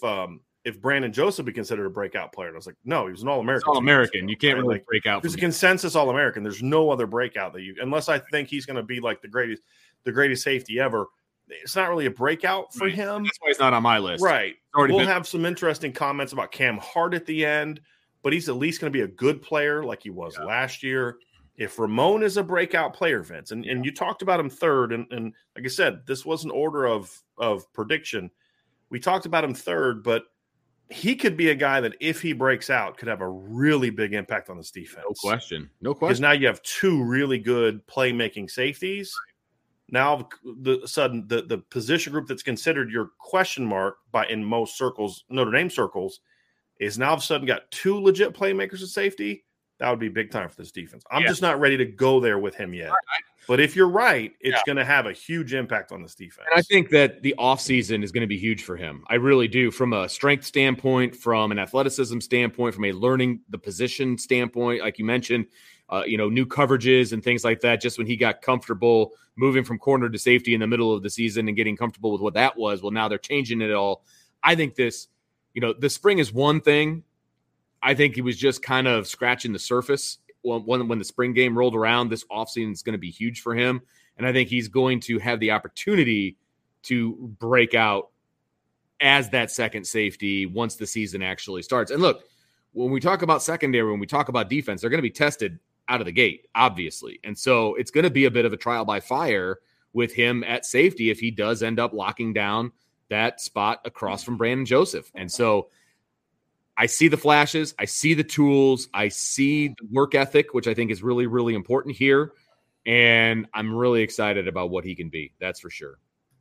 if Brandon Joseph be considered a breakoat player, and I was like, no, he was an All-American. All-American, you can't really break out. There's a consensus All-American. There's no other breakout unless I think he's going to be like the greatest safety ever. It's not really a breakout for him. That's why he's not on my list. Right. We'll have some interesting comments about Cam Hart at the end, but he's at least going to be a good player like he was last year. If Ramon is a breakout player, Vince, and you talked about him third, and like I said, this was an order of prediction. We talked about him third, but he could be a guy that if he breaks out could have a really big impact on this defense. No question. Because now you have 2 really good playmaking safeties. Now the position group that's considered your question mark in most circles, Notre Dame circles, is now all of a sudden got 2 legit playmakers at safety. That would be big time for this defense. I'm just not ready to go there with him yet. But if you're right, it's going to have a huge impact on this defense. And I think that the offseason is going to be huge for him. I really do. From a strength standpoint, from an athleticism standpoint, from a learning the position standpoint, like you mentioned, new coverages and things like that, just when he got comfortable moving from corner to safety in the middle of the season and getting comfortable with what that was. Well, now they're changing it all. I think this, the spring is one thing. I think he was just kind of scratching the surface when the spring game rolled around. This offseason is going to be huge for him. And I think he's going to have the opportunity to break out as that second safety once the season actually starts. And look, when we talk about secondary, when we talk about defense, they're going to be tested out of the gate, obviously. And so it's going to be a bit of a trial by fire with him at safety if he does end up locking down that spot across from Brandon Joseph. And so I see the flashes. I see the tools. I see the work ethic, which I think is really, really important here. And I'm really excited about what he can be. That's for sure.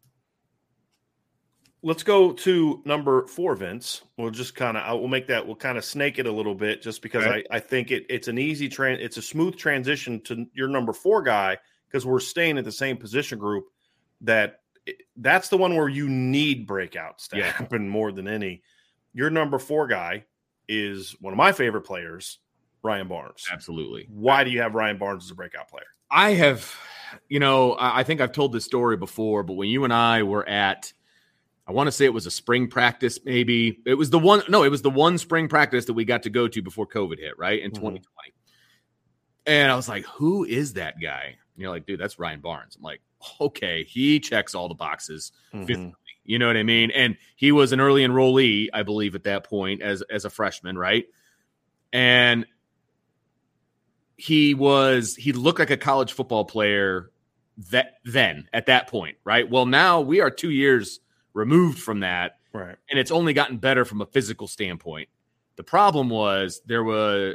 Let's go to number 4, Vince. We'll just we'll kind of snake it a little bit just because I think it's an easy it's a smooth transition to your number 4 guy because we're staying at the same position group that's the one where you need breakouts to happen more than any. Your number 4 guy is one of my favorite players, Ryan Barnes. Absolutely. Why do you have Ryan Barnes as a breakout player? I have, I think I've told this story before, but when you and I were at, I want to say it was a spring practice, maybe. It was the one spring practice that we got to go to before COVID hit, right, in 2020. And I was like, who is that guy? And you're like, dude, that's Ryan Barnes. I'm like, okay, he checks all the boxes physically. You know what I mean? And he was an early enrollee, I believe, at that point as a freshman, right? And he looked like a college football player then at that point, right? Well, now we are 2 years removed from that, right? And it's only gotten better from a physical standpoint. The problem was there were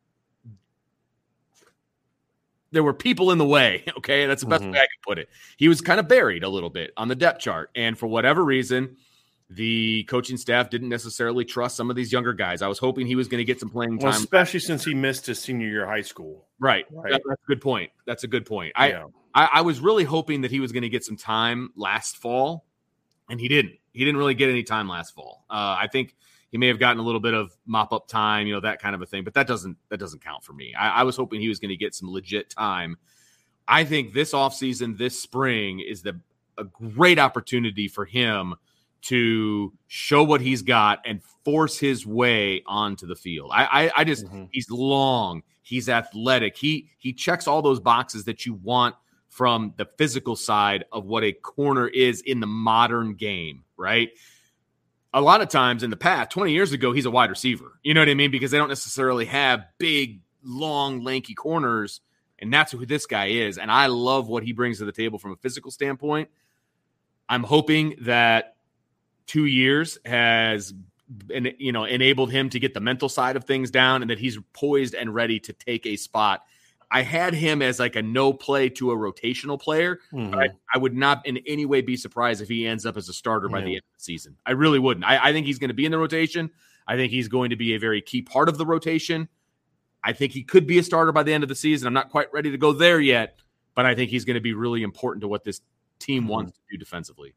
people in the way. Okay, that's the best way I can put it. He was kind of buried a little bit on the depth chart, and for whatever reason, the coaching staff didn't necessarily trust some of these younger guys. I was hoping he was going to get some playing time, especially since he missed his senior year of high school. Right. That's a good point. That's a good point. I was really hoping that he was going to get some time last fall, and he didn't. He didn't really get any time last fall. I think he may have gotten a little bit of mop-up time, that kind of a thing, but that doesn't count for me. I was hoping he was going to get some legit time. I think this offseason, this spring, is a great opportunity for him to show what he's got and force his way onto the field. I just he's long, he's athletic, he checks all those boxes that you want from the physical side of what a corner is in the modern game, right? A lot of times in the past, 20 years ago, he's a wide receiver. You know what I mean? Because they don't necessarily have big, long, lanky corners, and that's who this guy is. And I love what he brings to the table from a physical standpoint. I'm hoping that 2 years has enabled him to get the mental side of things down and that he's poised and ready to take a spot. I had him as like a no play to a rotational player. But I would not in any way be surprised if he ends up as a starter by the end of the season. I really wouldn't. I think he's going to be in the rotation. I think he's going to be a very key part of the rotation. I think he could be a starter by the end of the season. I'm not quite ready to go there yet, but I think he's going to be really important to what this team wants to do defensively.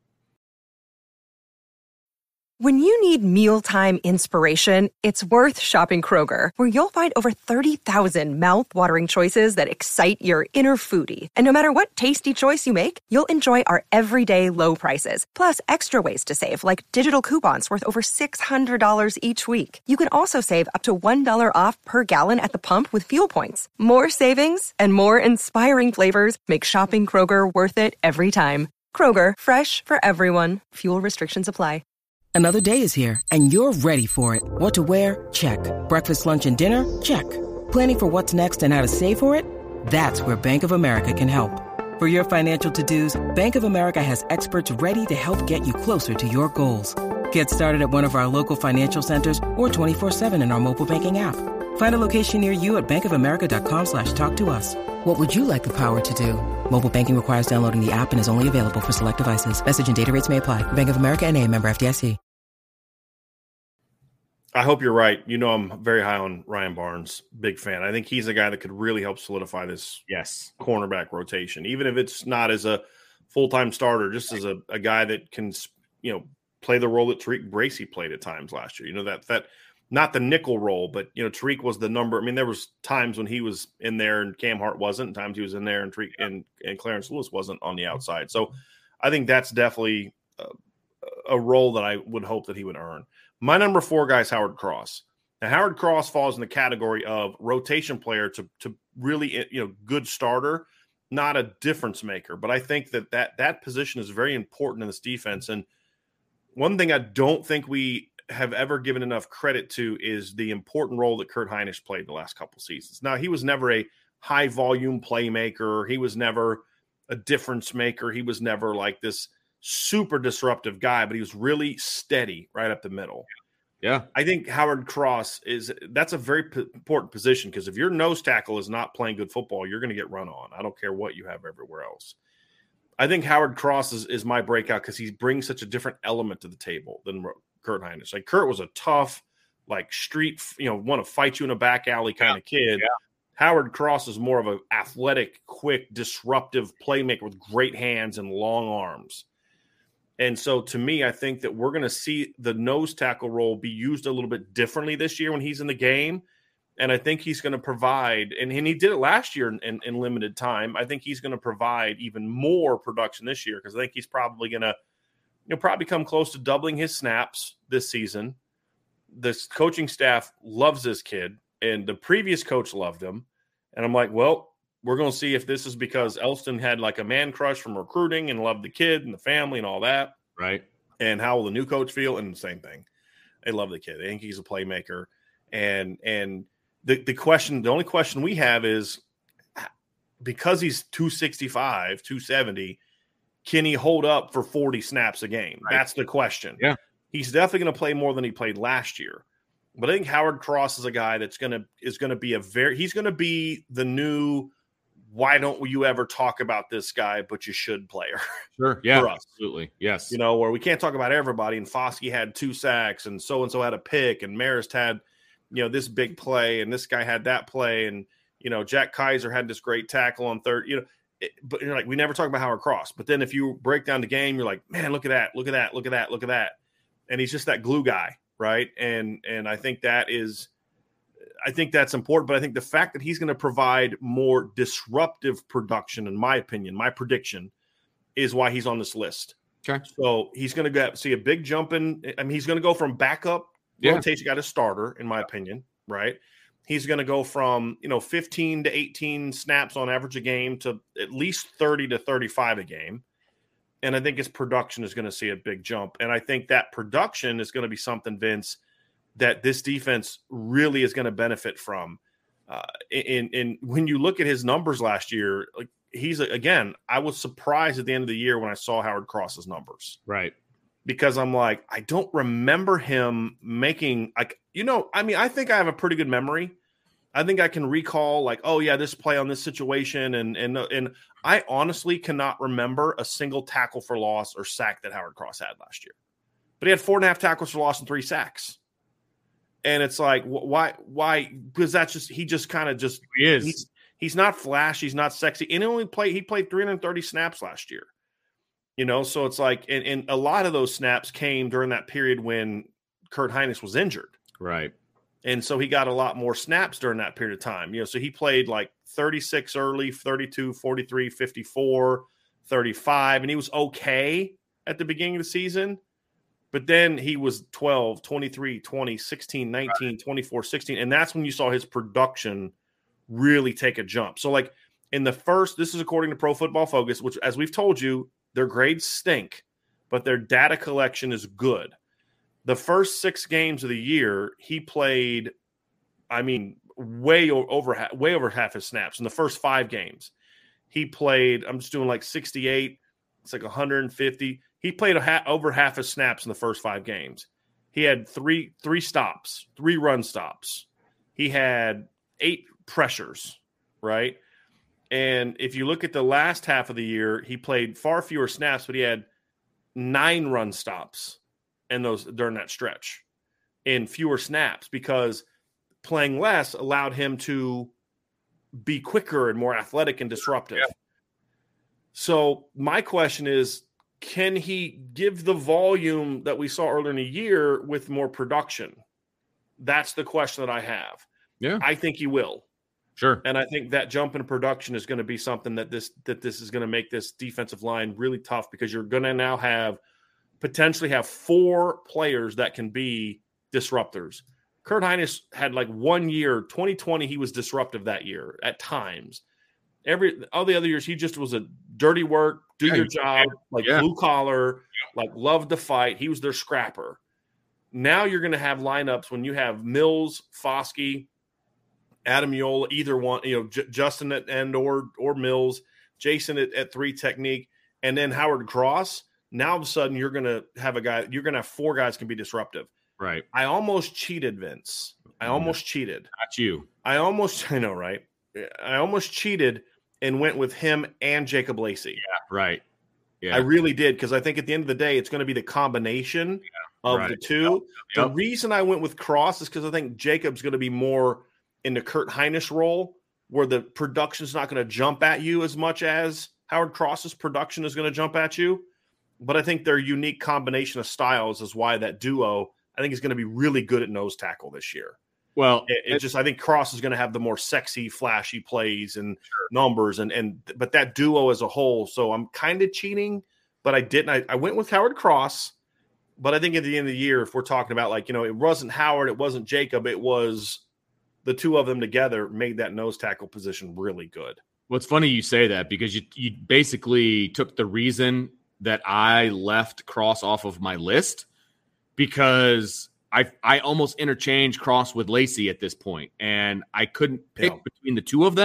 When you need mealtime inspiration, it's worth shopping Kroger, where you'll find over 30,000 mouth-watering choices that excite your inner foodie. And no matter what tasty choice you make, you'll enjoy our everyday low prices, plus extra ways to save, like digital coupons worth over $600 each week. You can also save up to $1 off per gallon at the pump with fuel points. More savings and more inspiring flavors make shopping Kroger worth it every time. Kroger, fresh for everyone. Fuel restrictions apply. Another day is here, and you're ready for it. What to wear? Check. Breakfast, lunch, and dinner? Check. Planning for what's next and how to save for it? That's where Bank of America can help. For your financial to-dos, Bank of America has experts ready to help get you closer to your goals. Get started at one of our local financial centers or 24/7 in our mobile banking app. Find a location near you at bankofamerica.com/talktous. What would you like the power to do? Mobile banking requires downloading the app and is only available for select devices. Message and data rates may apply. Bank of America NA, member FDIC. I hope you're right. I'm very high on Ryan Barnes. Big fan. I think he's a guy that could really help solidify this cornerback rotation, even if it's not as a full-time starter, just as a guy that can, play the role that Tariq Bracy played at times last year. That not the nickel role, but Tariq was the number. I mean, there was times when he was in there and Cam Hart wasn't, and times he was in there and Tariq and Clarence Lewis wasn't on the outside. So I think that's definitely a role that I would hope that he would earn. My number 4 guy is Howard Cross. Now, Howard Cross falls in the category of rotation player to really, good starter, not a difference maker. But I think that position is very important in this defense. And one thing I don't think we have ever given enough credit to is the important role that Kurt Hinish played the last couple seasons. Now, he was never a high volume playmaker. He was never a difference maker. He was never like this super disruptive guy, but he was really steady right up the middle. Yeah. I think Howard Cross that's a very important position, because if your nose tackle is not playing good football, you're going to get run on. I don't care what you have everywhere else. I think Howard Cross is my breakout because he brings such a different element to the table than Kurt Hinish. Like, Kurt was a tough, like, street, want to fight you in a back alley kind of kid. Yeah. Howard Cross is more of an athletic, quick, disruptive playmaker with great hands and long arms. And so, to me, I think that we're going to see the nose tackle role be used a little bit differently this year when he's in the game. And I think he's going to provide, and he did it last year in limited time. I think he's going to provide even more production this year, because I think he's probably going to probably come close to doubling his snaps this season. This coaching staff loves this kid, and the previous coach loved him. And I'm like, well, we're going to see if this is because Elston had like a man crush from recruiting and loved the kid and the family and all that. Right. And how will the new coach feel? And the same thing. They love the kid. They think he's a playmaker. And the only question we have is, because he's 265, 270, can he hold up for 40 snaps a game? Right. That's the question. Yeah. He's definitely going to play more than he played last year. But I think Howard Cross is a guy that's going to be he's going to be the new, why don't you ever talk about this guy, but you should player. Sure. Yeah, for us. Absolutely. Yes. You know, where we can't talk about everybody, and Foskey had 2 sacks, and so-and-so had a pick, and Marist had, you know, this big play, and this guy had that play, and, you know, Jack Kaiser had this great tackle on third, you know, but you're like, we never talk about Howard Cross. But then if you break down the game, you're like, man, look at that, look at that, look at that, look at that. And he's just that glue guy. Right. And I think that's important. But I think the fact that he's going to provide more disruptive production, in my opinion, my prediction, is why he's on this list. Okay. So he's going to see a big jump he's going to go from backup rotation guy to starter, in my opinion. Right. He's going to go from, 15 to 18 snaps on average a game to at least 30 to 35 a game. And I think his production is going to see a big jump. And I think that production is going to be something, Vince, that this defense really is going to benefit from. And when you look at his numbers last year, like I was surprised at the end of the year when I saw Howard Cross's numbers. Right. Because I'm like, I don't remember him making I think I have a pretty good memory. I think I can recall this play on this situation. And I honestly cannot remember a single tackle for loss or sack that Howard Cross had last year. But he had 4.5 tackles for loss and 3 sacks. And it's like, why? Because he is. He's not flash. He's not sexy. And he played 330 snaps last year. So it's like, and a lot of those snaps came during that period when Kurt Hinish was injured. Right. And so he got a lot more snaps during that period of time. So he played like 36 early, 32, 43, 54, 35, and he was okay at the beginning of the season. But then he was 12, 23, 20, 16, 19, 24, 16. And that's when you saw his production really take a jump. So like this is according to Pro Football Focus, which, as we've told you, their grades stink, but their data collection is good. The first 6 games of the year, he played, way over half his snaps. In the first 5 games, he played, I'm just doing like 68. It's like 150. He played over half his snaps in the first 5 games. He had 3 stops, 3 run stops. He had 8 pressures, right? And if you look at the last half of the year, he played far fewer snaps, but he had 9 run stops during that stretch in fewer snaps, because playing less allowed him to be quicker and more athletic and disruptive. Yeah. So my question is, can he give the volume that we saw earlier in the year with more production? That's the question that I have. Yeah. I think he will. Sure. And I think that jump in production is going to be something that this is going to make this defensive line really tough, because you're going to now potentially have 4 players that can be disruptors. Kurt Hinish had like 1 year, 2020, he was disruptive that year at times. All the other years, he just was a dirty work, your job, blue collar, loved to fight. He was their scrapper. Now you're going to have lineups when you have Mills, Foskey, Adam Yola, either one, Justin at end or Mills, Jason at 3 technique, and then Howard Cross. Now all of a sudden you're going to have 4 guys can be disruptive. Right. I almost cheated, Vince. I almost cheated. Not you. I know, right? I almost cheated and went with him and Jacob Lacey. Yeah, right. Yeah. I really did, because I think at the end of the day, it's going to be the combination of the two. Yep. The reason I went with Cross is because I think Jacob's going to be more in the Kurt Hinish role, where the production is not going to jump at you as much as Howard Cross's production is going to jump at you. But I think their unique combination of styles is why that duo, I think, is going to be really good at nose tackle this year. Well, I think Cross is going to have the more sexy, flashy plays and numbers, but that duo as a whole. So I'm kind of cheating, but I didn't. I went with Howard Cross, but I think at the end of the year, if we're talking about it wasn't Howard, it wasn't Jacob, it was the two of them together made that nose tackle position really good. Well, it's funny you say that, because you basically took the reason that I left Cross off of my list, because I almost interchanged Cross with Lacey at this point, and I couldn't pick between the two of them,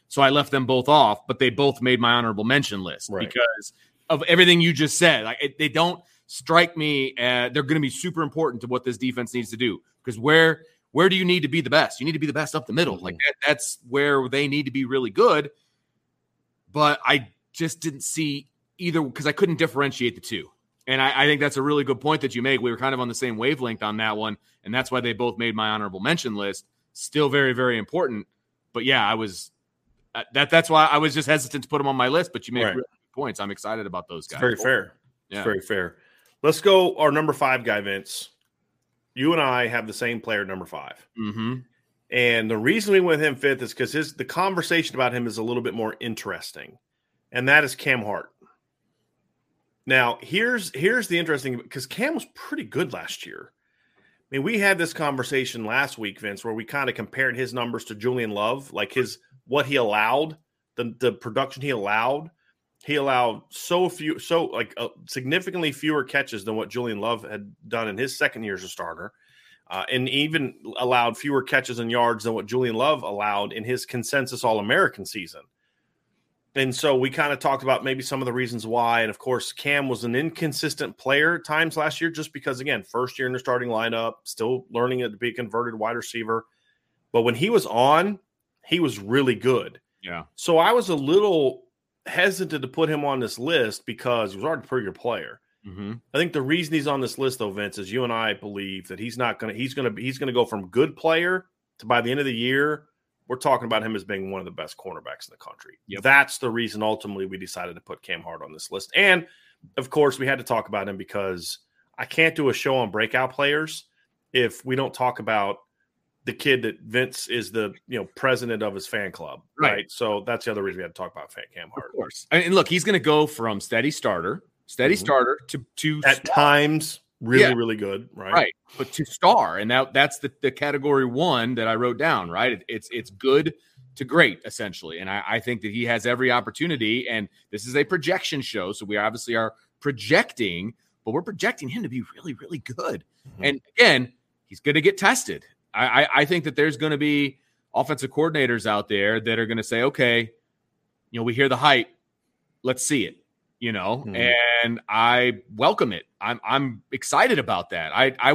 So I left them both off, but they both made my honorable mention list because of everything you just said. Like they don't strike me as they're going to be super important to what this defense needs to do. Because where do you need to be the best? You need to be the best up the middle. Like that's where they need to be really good. But I just didn't see either because I couldn't differentiate the two. And I think that's a really good point that you make. We were kind of on the same wavelength on that one. And that's why they both made my honorable mention list. Still very, very important. But yeah, I was that's why I was just hesitant to put them on my list. But you make really good points. I'm excited about those guys. It's very fair. Yeah. It's very fair. Let's go our number 5 guy, Vince. You and I have the same player, number 5. Mm-hmm. And the reason we went him 5th is because the conversation about him is a little bit more interesting. And that is Cam Hart. Now, here's the interesting, because Cam was pretty good last year. I mean, we had this conversation last week, Vince, where we kind of compared his numbers to Julian Love, like what he allowed, the production he allowed. He allowed significantly fewer catches than what Julian Love had done in his second year as a starter, and even allowed fewer catches and yards than what Julian Love allowed in his consensus All-American season. And so we kind of talked about maybe some of the reasons why. And, of course, Cam was an inconsistent player at times last year just because, again, first year in the starting lineup, still learning it to be a converted wide receiver. But when he was on, he was really good. Yeah. So I was a little hesitant to put him on this list because he was already a pretty good player. Mm-hmm. I think the reason he's on this list, though, Vince, is you and I believe that he's going to go from good player to by the end of the year, we're talking about him as being one of the best cornerbacks in the country. Yep. That's the reason ultimately we decided to put Cam Hart on this list. And, of course, we had to talk about him because I can't do a show on breakout players if we don't talk about the kid that Vince is the president of his fan club. Right. So that's the other reason we had to talk about Cam Hart. Of course. And look, he's going to go from steady starter to at times really good, right? Right, but to star, and that's the category 1 that I wrote down, right? It's good to great, essentially, and I think that he has every opportunity, and this is a projection show, so we obviously are projecting, but we're projecting him to be really, really good. Mm-hmm. And again, he's going to get tested. I think that there's going to be offensive coordinators out there that are going to say, okay, we hear the hype, let's see it. And I welcome it. I'm excited about that. I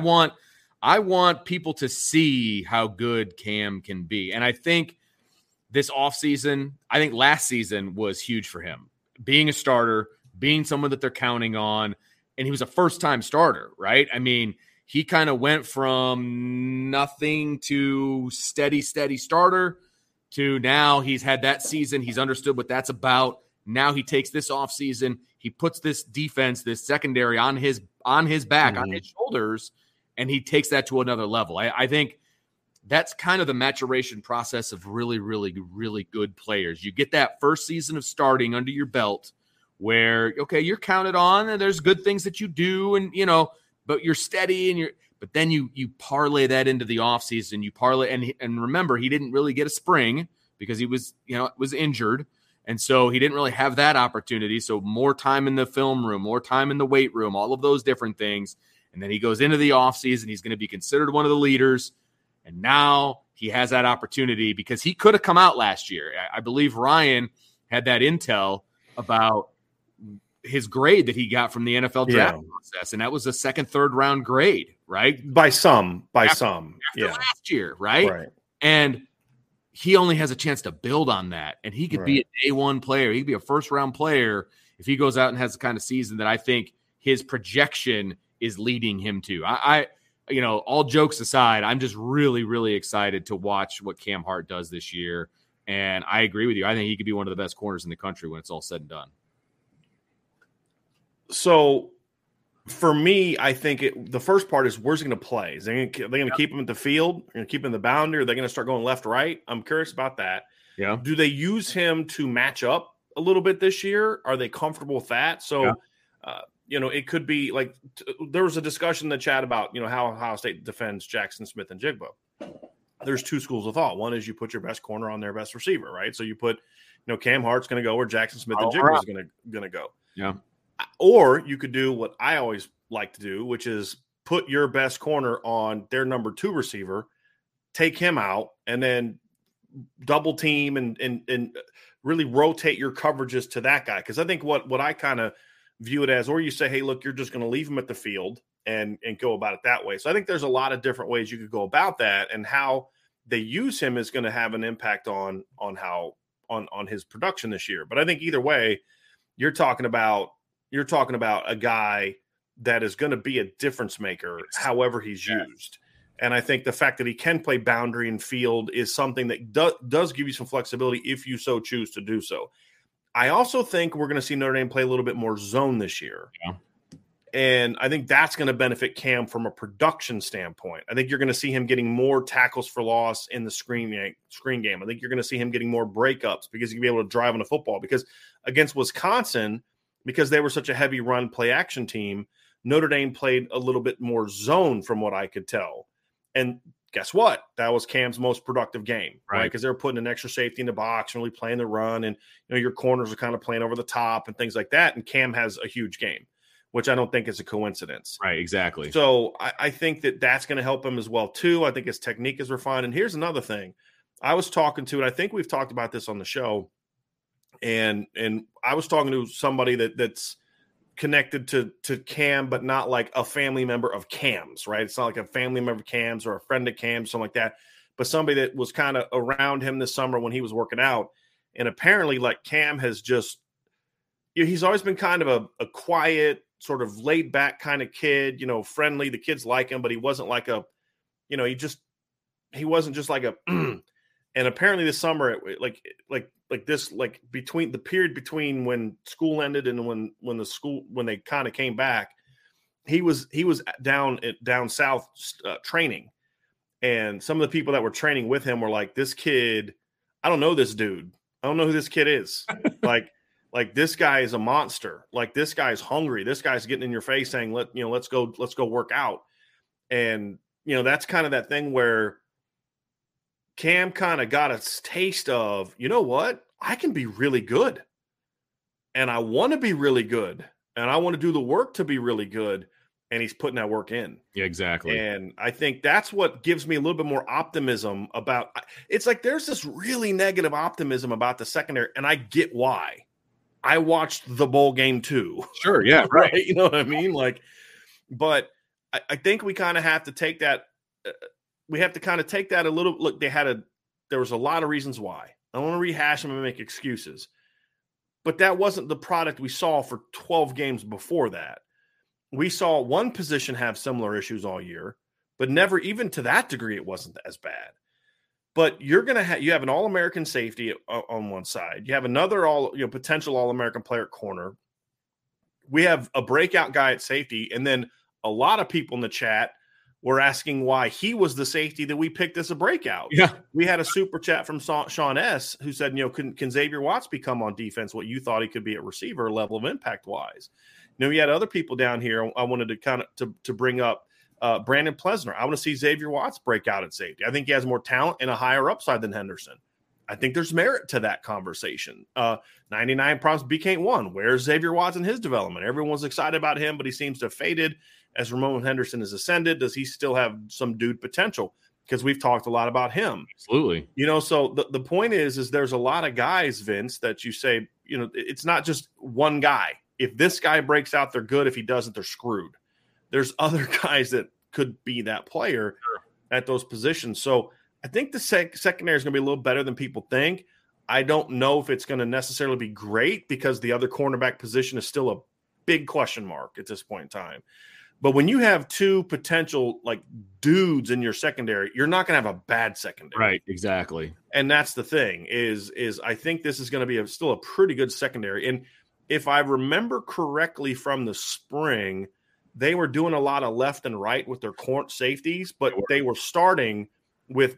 want people to see how good Cam can be. And I think this offseason, last season was huge for him. Being a starter, being someone that they're counting on, and he was a first-time starter, right? I mean, he kind of went from nothing to steady starter to now he's had that season. He's understood what that's about. Now he takes this offseason, he puts this defense, this secondary on his back, on his shoulders, and he takes that to another level. I think that's kind of the maturation process of really, really, really good players. You get that first season of starting under your belt where, okay, you're counted on and there's good things that you do and, but you're steady but then you parlay that into the offseason. You parlay and remember, he didn't really get a spring because he was injured. And so he didn't really have that opportunity. So more time in the film room, more time in the weight room, all of those different things. And then he goes into the offseason. He's going to be considered one of the leaders. And now he has that opportunity because he could have come out last year. I believe Ryan had that intel about his grade that he got from the NFL draft process. And that was a second, third round grade, right? After last year, right? And he only has a chance to build on that. And he could be a day 1 player. He could be a first round player if he goes out and has the kind of season that I think his projection is leading him to. All jokes aside, I'm just really, really excited to watch what Cam Hart does this year. And I agree with you. I think he could be one of the best corners in the country when it's all said and done. So for me, I think the first part is where's he going to play? Are they going to keep him at the field? Are they going to keep him in the boundary? Are they going to start going left, right? I'm curious about that. Yeah. Do they use him to match up a little bit this year? Are they comfortable with that? So, it could be like there was a discussion in the chat about, how Ohio State defends Jackson Smith and Jigba. There's 2 schools of thought. One is you put your best corner on their best receiver, right? So you put, Cam Hart's going to go where Jackson Smith and Jigba is going to go. Yeah. Or you could do what I always like to do, which is put your best corner on their number 2 receiver, take him out, and then double team and really rotate your coverages to that guy. Because I think what I kind of view it as, or you say, hey, look, you're just going to leave him at the field and go about it that way. So I think there's a lot of different ways you could go about that, and how they use him is going to have an impact on his production this year. But I think either way, you're talking about a guy that is going to be a difference maker, however he's used. And I think the fact that he can play boundary and field is something that does give you some flexibility if you so choose to do so. I also think we're going to see Notre Dame play a little bit more zone this year. Yeah. And I think that's going to benefit Cam from a production standpoint. I think you're going to see him getting more tackles for loss in the screen game. I think you're going to see him getting more breakups because he'll be able to drive on the football. Because against Wisconsin, because they were such a heavy run play action team, Notre Dame played a little bit more zone from what I could tell. And guess what? That was Cam's most productive game, right? Because they were putting an extra safety in the box, really playing the run, and your corners are kind of playing over the top and things like that. And Cam has a huge game, which I don't think is a coincidence. Right, exactly. So I think that's going to help him as well, too. I think his technique is refined. And here's another thing. I was talking to, and I think we've talked about this on the show, and I was talking to somebody that's connected to Cam, but not like a family member of Cam's, right? It's not like a family member of Cam's or a friend of Cam's, something like that, but somebody that was kind of around him this summer when he was working out. And apparently, like, Cam has just, he's always been kind of a quiet, sort of laid back kind of kid, friendly. The kids like him, but he wasn't like he wasn't just like a, and apparently this summer, between the period between when school ended and when they kind of came back, he was down south training. And some of the people that were training with him were like, this kid, I don't know this dude. I don't know who this kid is. Like this guy is a monster. Like, this guy's hungry. This guy's getting in your face saying, let's go work out. And, that's kind of that thing where Cam kind of got a taste of, you know what? I can be really good. And I want to be really good. And I want to do the work to be really good. And he's putting that work in. Yeah, exactly. And I think that's what gives me a little bit more optimism about – it's like there's this really negative optimism about the secondary, and I get why. I watched the bowl game too. Sure, yeah, right. You know what I mean? But I think we kind of have to take that we have to kind of take that a little – look, there was a lot of reasons why. I don't want to rehash them and make excuses. But that wasn't the product we saw for 12 games before that. We saw one position have similar issues all year, but never even to that degree it wasn't as bad. But you're going to you have an All-American safety on one side. You have another potential All-American player at corner. We have a breakout guy at safety, and then a lot of people in the chat were asking why he was the safety that we picked as a breakout. Yeah. We had a super chat from Sean S. who said, can Xavier Watts become on defense what you thought he could be at receiver level of impact-wise? We had other people down here. I wanted to kind of to bring up Brandon Plesner. I want to see Xavier Watts break out at safety. I think he has more talent and a higher upside than Henderson. I think there's merit to that conversation. 99 problems became one. Where's Xavier Watts in his development? Everyone's excited about him, but he seems to have faded as Ramon Henderson has ascended. Does he still have some dude potential? Because we've talked a lot about him. Absolutely. So the point is there's a lot of guys, Vince, that you say, it's not just one guy. If this guy breaks out, they're good. If he doesn't, they're screwed. There's other guys that could be that player at those positions. So I think the secondary is going to be a little better than people think. I don't know if it's going to necessarily be great because the other cornerback position is still a big question mark at this point in time. But when you have two potential dudes in your secondary, you're not going to have a bad secondary. Right, exactly. And that's the thing is I think this is going to be still a pretty good secondary. And if I remember correctly from the spring, they were doing a lot of left and right with their safeties, but they were starting with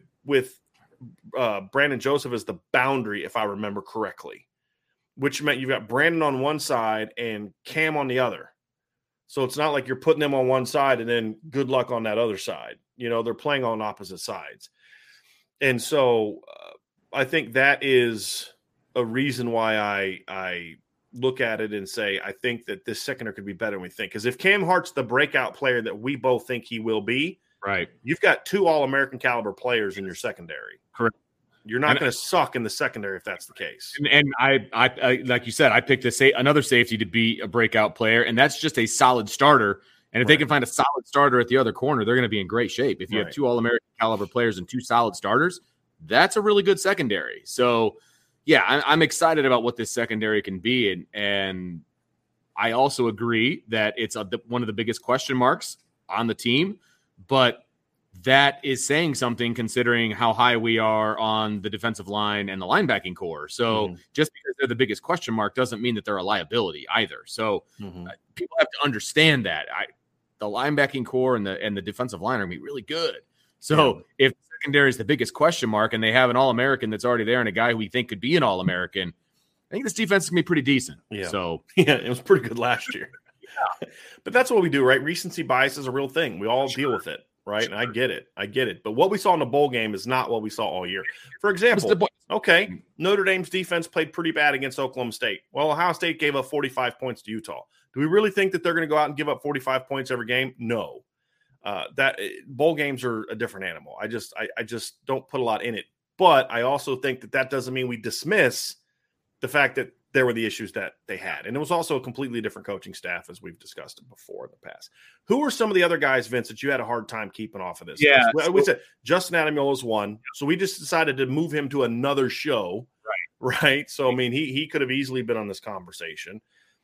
Brandon Joseph as the boundary, if I remember correctly, which meant you've got Brandon on one side and Cam on the other. So it's not like you're putting them on one side and then good luck on that other side. They're playing on opposite sides. And so I think that is a reason why I look at it and say, I think that this secondary could be better than we think. Because if Cam Hart's the breakout player that we both think he will be, right, you've got two All-American caliber players in your secondary. Correct. You're not going to suck in the secondary if that's the case. And I like you said, I picked another safety to be a breakout player, and that's just a solid starter. And if they can find a solid starter at the other corner, they're going to be in great shape. If you have 2 All-American caliber players and 2 solid starters, that's a really good secondary. So, yeah, I'm excited about what this secondary can be. And I also agree that it's one of the biggest question marks on the team. But that is saying something considering how high we are on the defensive line and the linebacking core. So just because they're the biggest question mark doesn't mean that they're a liability either. So people have to understand that. The linebacking core and the defensive line are going to be really good. So if the secondary is the biggest question mark and they have an All-American that's already there and a guy who we think could be an All-American, I think this defense is going to be pretty decent. Yeah. So it was pretty good last year. But that's what we do, right? Recency bias is a real thing. We all deal with it, right? And I get it. But what we saw in the bowl game is not what we saw all year. For example, Notre Dame's defense played pretty bad against Oklahoma State. Well, Ohio State gave up 45 points to Utah. Do we really think that they're going to go out and give up 45 points every game? No. That bowl games are a different animal. I just don't put a lot in it. But I also think that doesn't mean we dismiss the fact that there were the issues that they had. And it was also a completely different coaching staff, as we've discussed it before in the past. Who were some of the other guys, Vince, that you had a hard time keeping off of this? Yeah. We said Justin Ademilola is one. So we just decided to move him to another show. Right. So, I mean, he could have easily been on this conversation.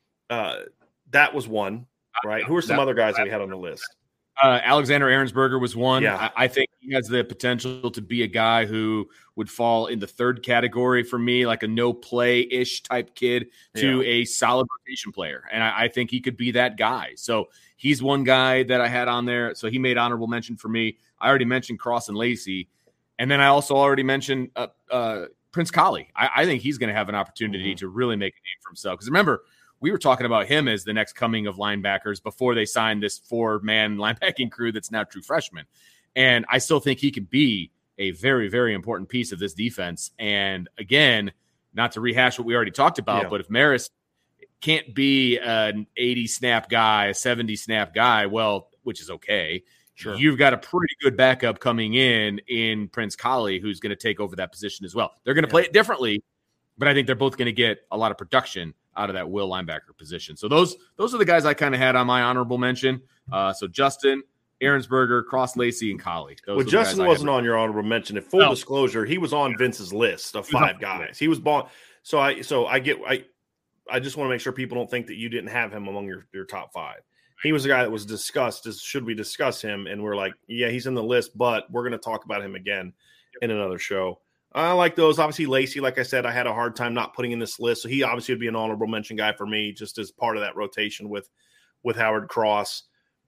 That was one, right? Who are some other guys that we had on the list? Alexander Ahrensberger was one. Yeah. I think he has the potential to be a guy who would fall in the third category for me, like a no-play-ish type kid to a solid rotation player. And I think he could be that guy. So he's one guy that I had on there. So he made honorable mention for me. I already mentioned Cross and Lacey. And then I also already mentioned Prince Kollie. I think he's going to have an opportunity to really make a name for himself. Because remember, we were talking about him as the next coming of linebackers before they signed this 4-man linebacking crew that's now true freshman. And I still think he can be a very, very important piece of this defense. And again, not to rehash what we already talked about, but if Maris can't be an 80-snap guy, a 70-snap guy, well, which is okay, you've got a pretty good backup coming in Prince Kollie, who's going to take over that position as well. They're going to play it differently, but I think they're both going to get a lot of production out of that will linebacker position. So those are the guys I kind of had on my honorable mention. So Justin, Ahrensberger, Cross, Lacey, and Kollie. Well, Justin wasn't on your honorable mention. In full disclosure, he was on Vince's list of 5 guys. He was bought. So I just want to make sure people don't think that you didn't have him among your top 5. He was a guy that was discussed as should we discuss him, and we're like, yeah, he's in the list, but we're going to talk about him again in another show. I like those. Obviously, Lacey, like I said, I had a hard time not putting in this list. So he obviously would be an honorable mention guy for me, just as part of that rotation with Howard Cross.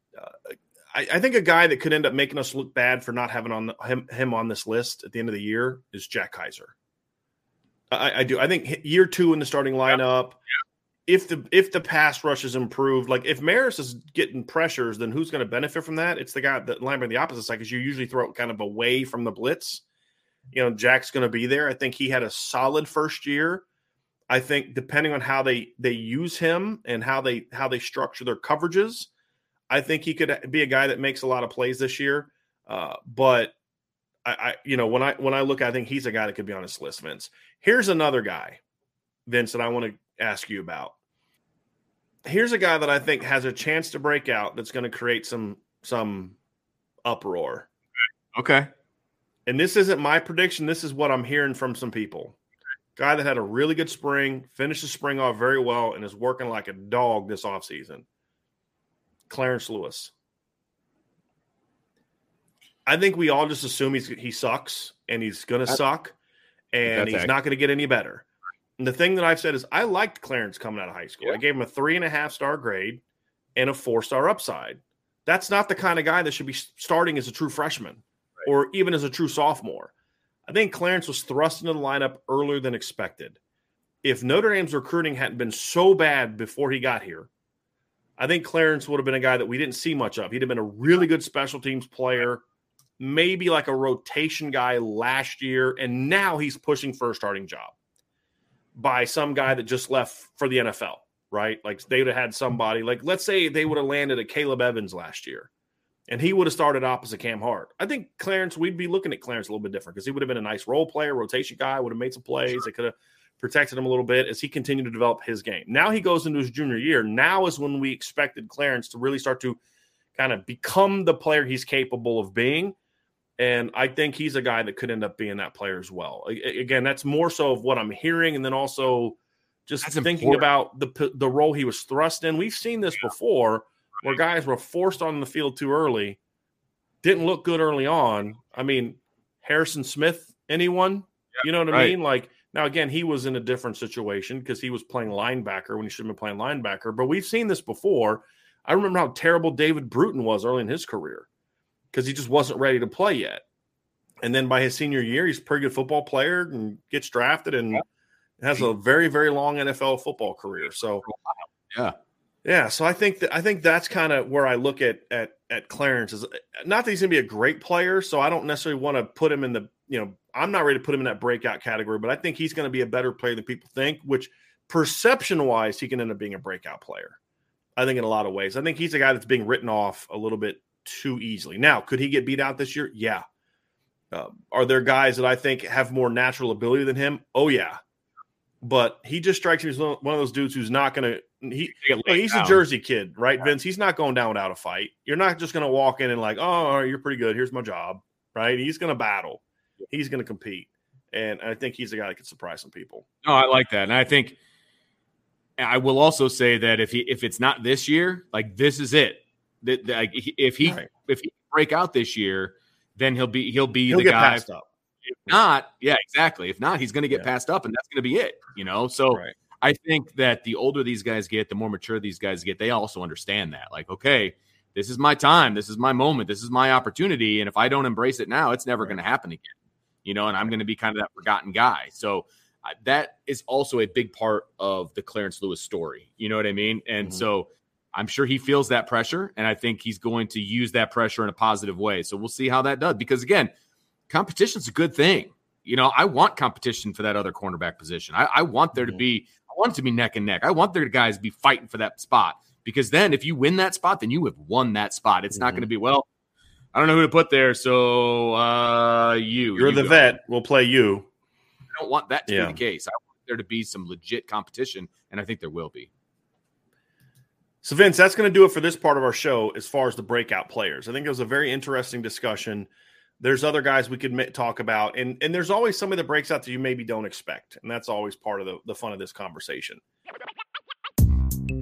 I think a guy that could end up making us look bad for not having him on this list at the end of the year is Jack Kaiser. I do. I think year 2 in the starting lineup, if the pass rush is improved, like if Maris is getting pressures, then who's going to benefit from that? It's the guy that linebacker on the opposite side, because you usually throw it kind of away from the blitz. Jack's going to be there. I think he had a solid first year. I think depending on how they use him and how they structure their coverages, I think he could be a guy that makes a lot of plays this year. But when I look, I think he's a guy that could be on this list, Vince. Here's another guy, Vince, that I want to ask you about. Here's a guy that I think has a chance to break out that's going to create some uproar. Okay. And this isn't my prediction. This is what I'm hearing from some people. Guy that had a really good spring, finished the spring off very well, and is working like a dog this offseason. Clarence Lewis. I think we all just assume he sucks, and he's going to suck, and he's not going to get any better. And the thing that I've said is I liked Clarence coming out of high school. I gave him a 3.5-star grade and a 4-star upside. That's not the kind of guy that should be starting as a true freshman. Or even as a true sophomore. I think Clarence was thrust into the lineup earlier than expected. If Notre Dame's recruiting hadn't been so bad before he got here, I think Clarence would have been a guy that we didn't see much of. He'd have been a really good special teams player, maybe like a rotation guy last year, and now he's pushing for a starting job by some guy that just left for the NFL, right? Like they would have had somebody, like let's say they would have landed a Caleb Evans last year. and he would have started opposite Cam Hart. I think Clarence, we'd be looking at Clarence a little bit different because he would have been a nice role player, rotation guy, would have made some plays. They could have protected him a little bit as he continued to develop his game. Now he goes into his junior year. Now is when we expected Clarence to really start to kind of become the player he's capable of being. And I think he's a guy that could end up being that player as well. Again, that's more so of what I'm hearing. And then also just thinking about the role he was thrust in. We've seen this before where guys were forced on the field too early, didn't look good early on. I mean, Harrison Smith, anyone? You know what I mean? Like, now, again, he was in a different situation because he was playing linebacker when he should have been playing linebacker. But we've seen this before. I remember how terrible David Bruton was early in his career because he just wasn't ready to play yet. And then by his senior year, he's a pretty good football player and gets drafted and has a very, very long NFL football career. So, yeah. So I think that's kind of where I look at Clarence. Is not that he's going to be a great player, so I don't necessarily want to put him in the, I'm not ready to put him in that breakout category, but I think he's going to be a better player than people think, which perception-wise, he can end up being a breakout player. I think in a lot of ways. I think he's a guy that's being written off a little bit too easily. Now, could he get beat out this year? Yeah. Are there guys that I think have more natural ability than him? Oh, yeah. But he just strikes me as one of those dudes who's not going to he's a Jersey kid, right, Vince? He's not going down without a fight. You're not just going to walk in and like, oh, you're pretty good. Here's my job, right? He's going to battle. He's going to compete. And I think he's a guy that could surprise some people. No, I like that. And I think I will also say that if it's not this year, like this is it. If he break out this year, then he'll be the guy. Passed up. If not, yeah, exactly. If not, he's going to get passed up, and that's going to be it. So I think that the older these guys get, the more mature these guys get. They also understand that, like, okay, this is my time, this is my moment, this is my opportunity, and if I don't embrace it now, it's never going to happen again. And I'm going to be kind of that forgotten guy. So that is also a big part of the Clarence Lewis story. You know what I mean? And so I'm sure he feels that pressure, and I think he's going to use that pressure in a positive way. So we'll see how that does, because again, competition's a good thing. I want competition for that other cornerback position. I want there to be, I want it to be neck and neck. I want their guys to be fighting for that spot, because then if you win that spot, then you have won that spot. It's not going to be, well, I don't know who to put there. So you're the vet. We'll play you. I don't want that to be the case. I want there to be some legit competition, and I think there will be. So, Vince, that's going to do it for this part of our show as far as the breakout players. I think it was a very interesting discussion. There's other guys we could talk about, and there's always somebody that breaks out that you maybe don't expect, and that's always part of the fun of this conversation.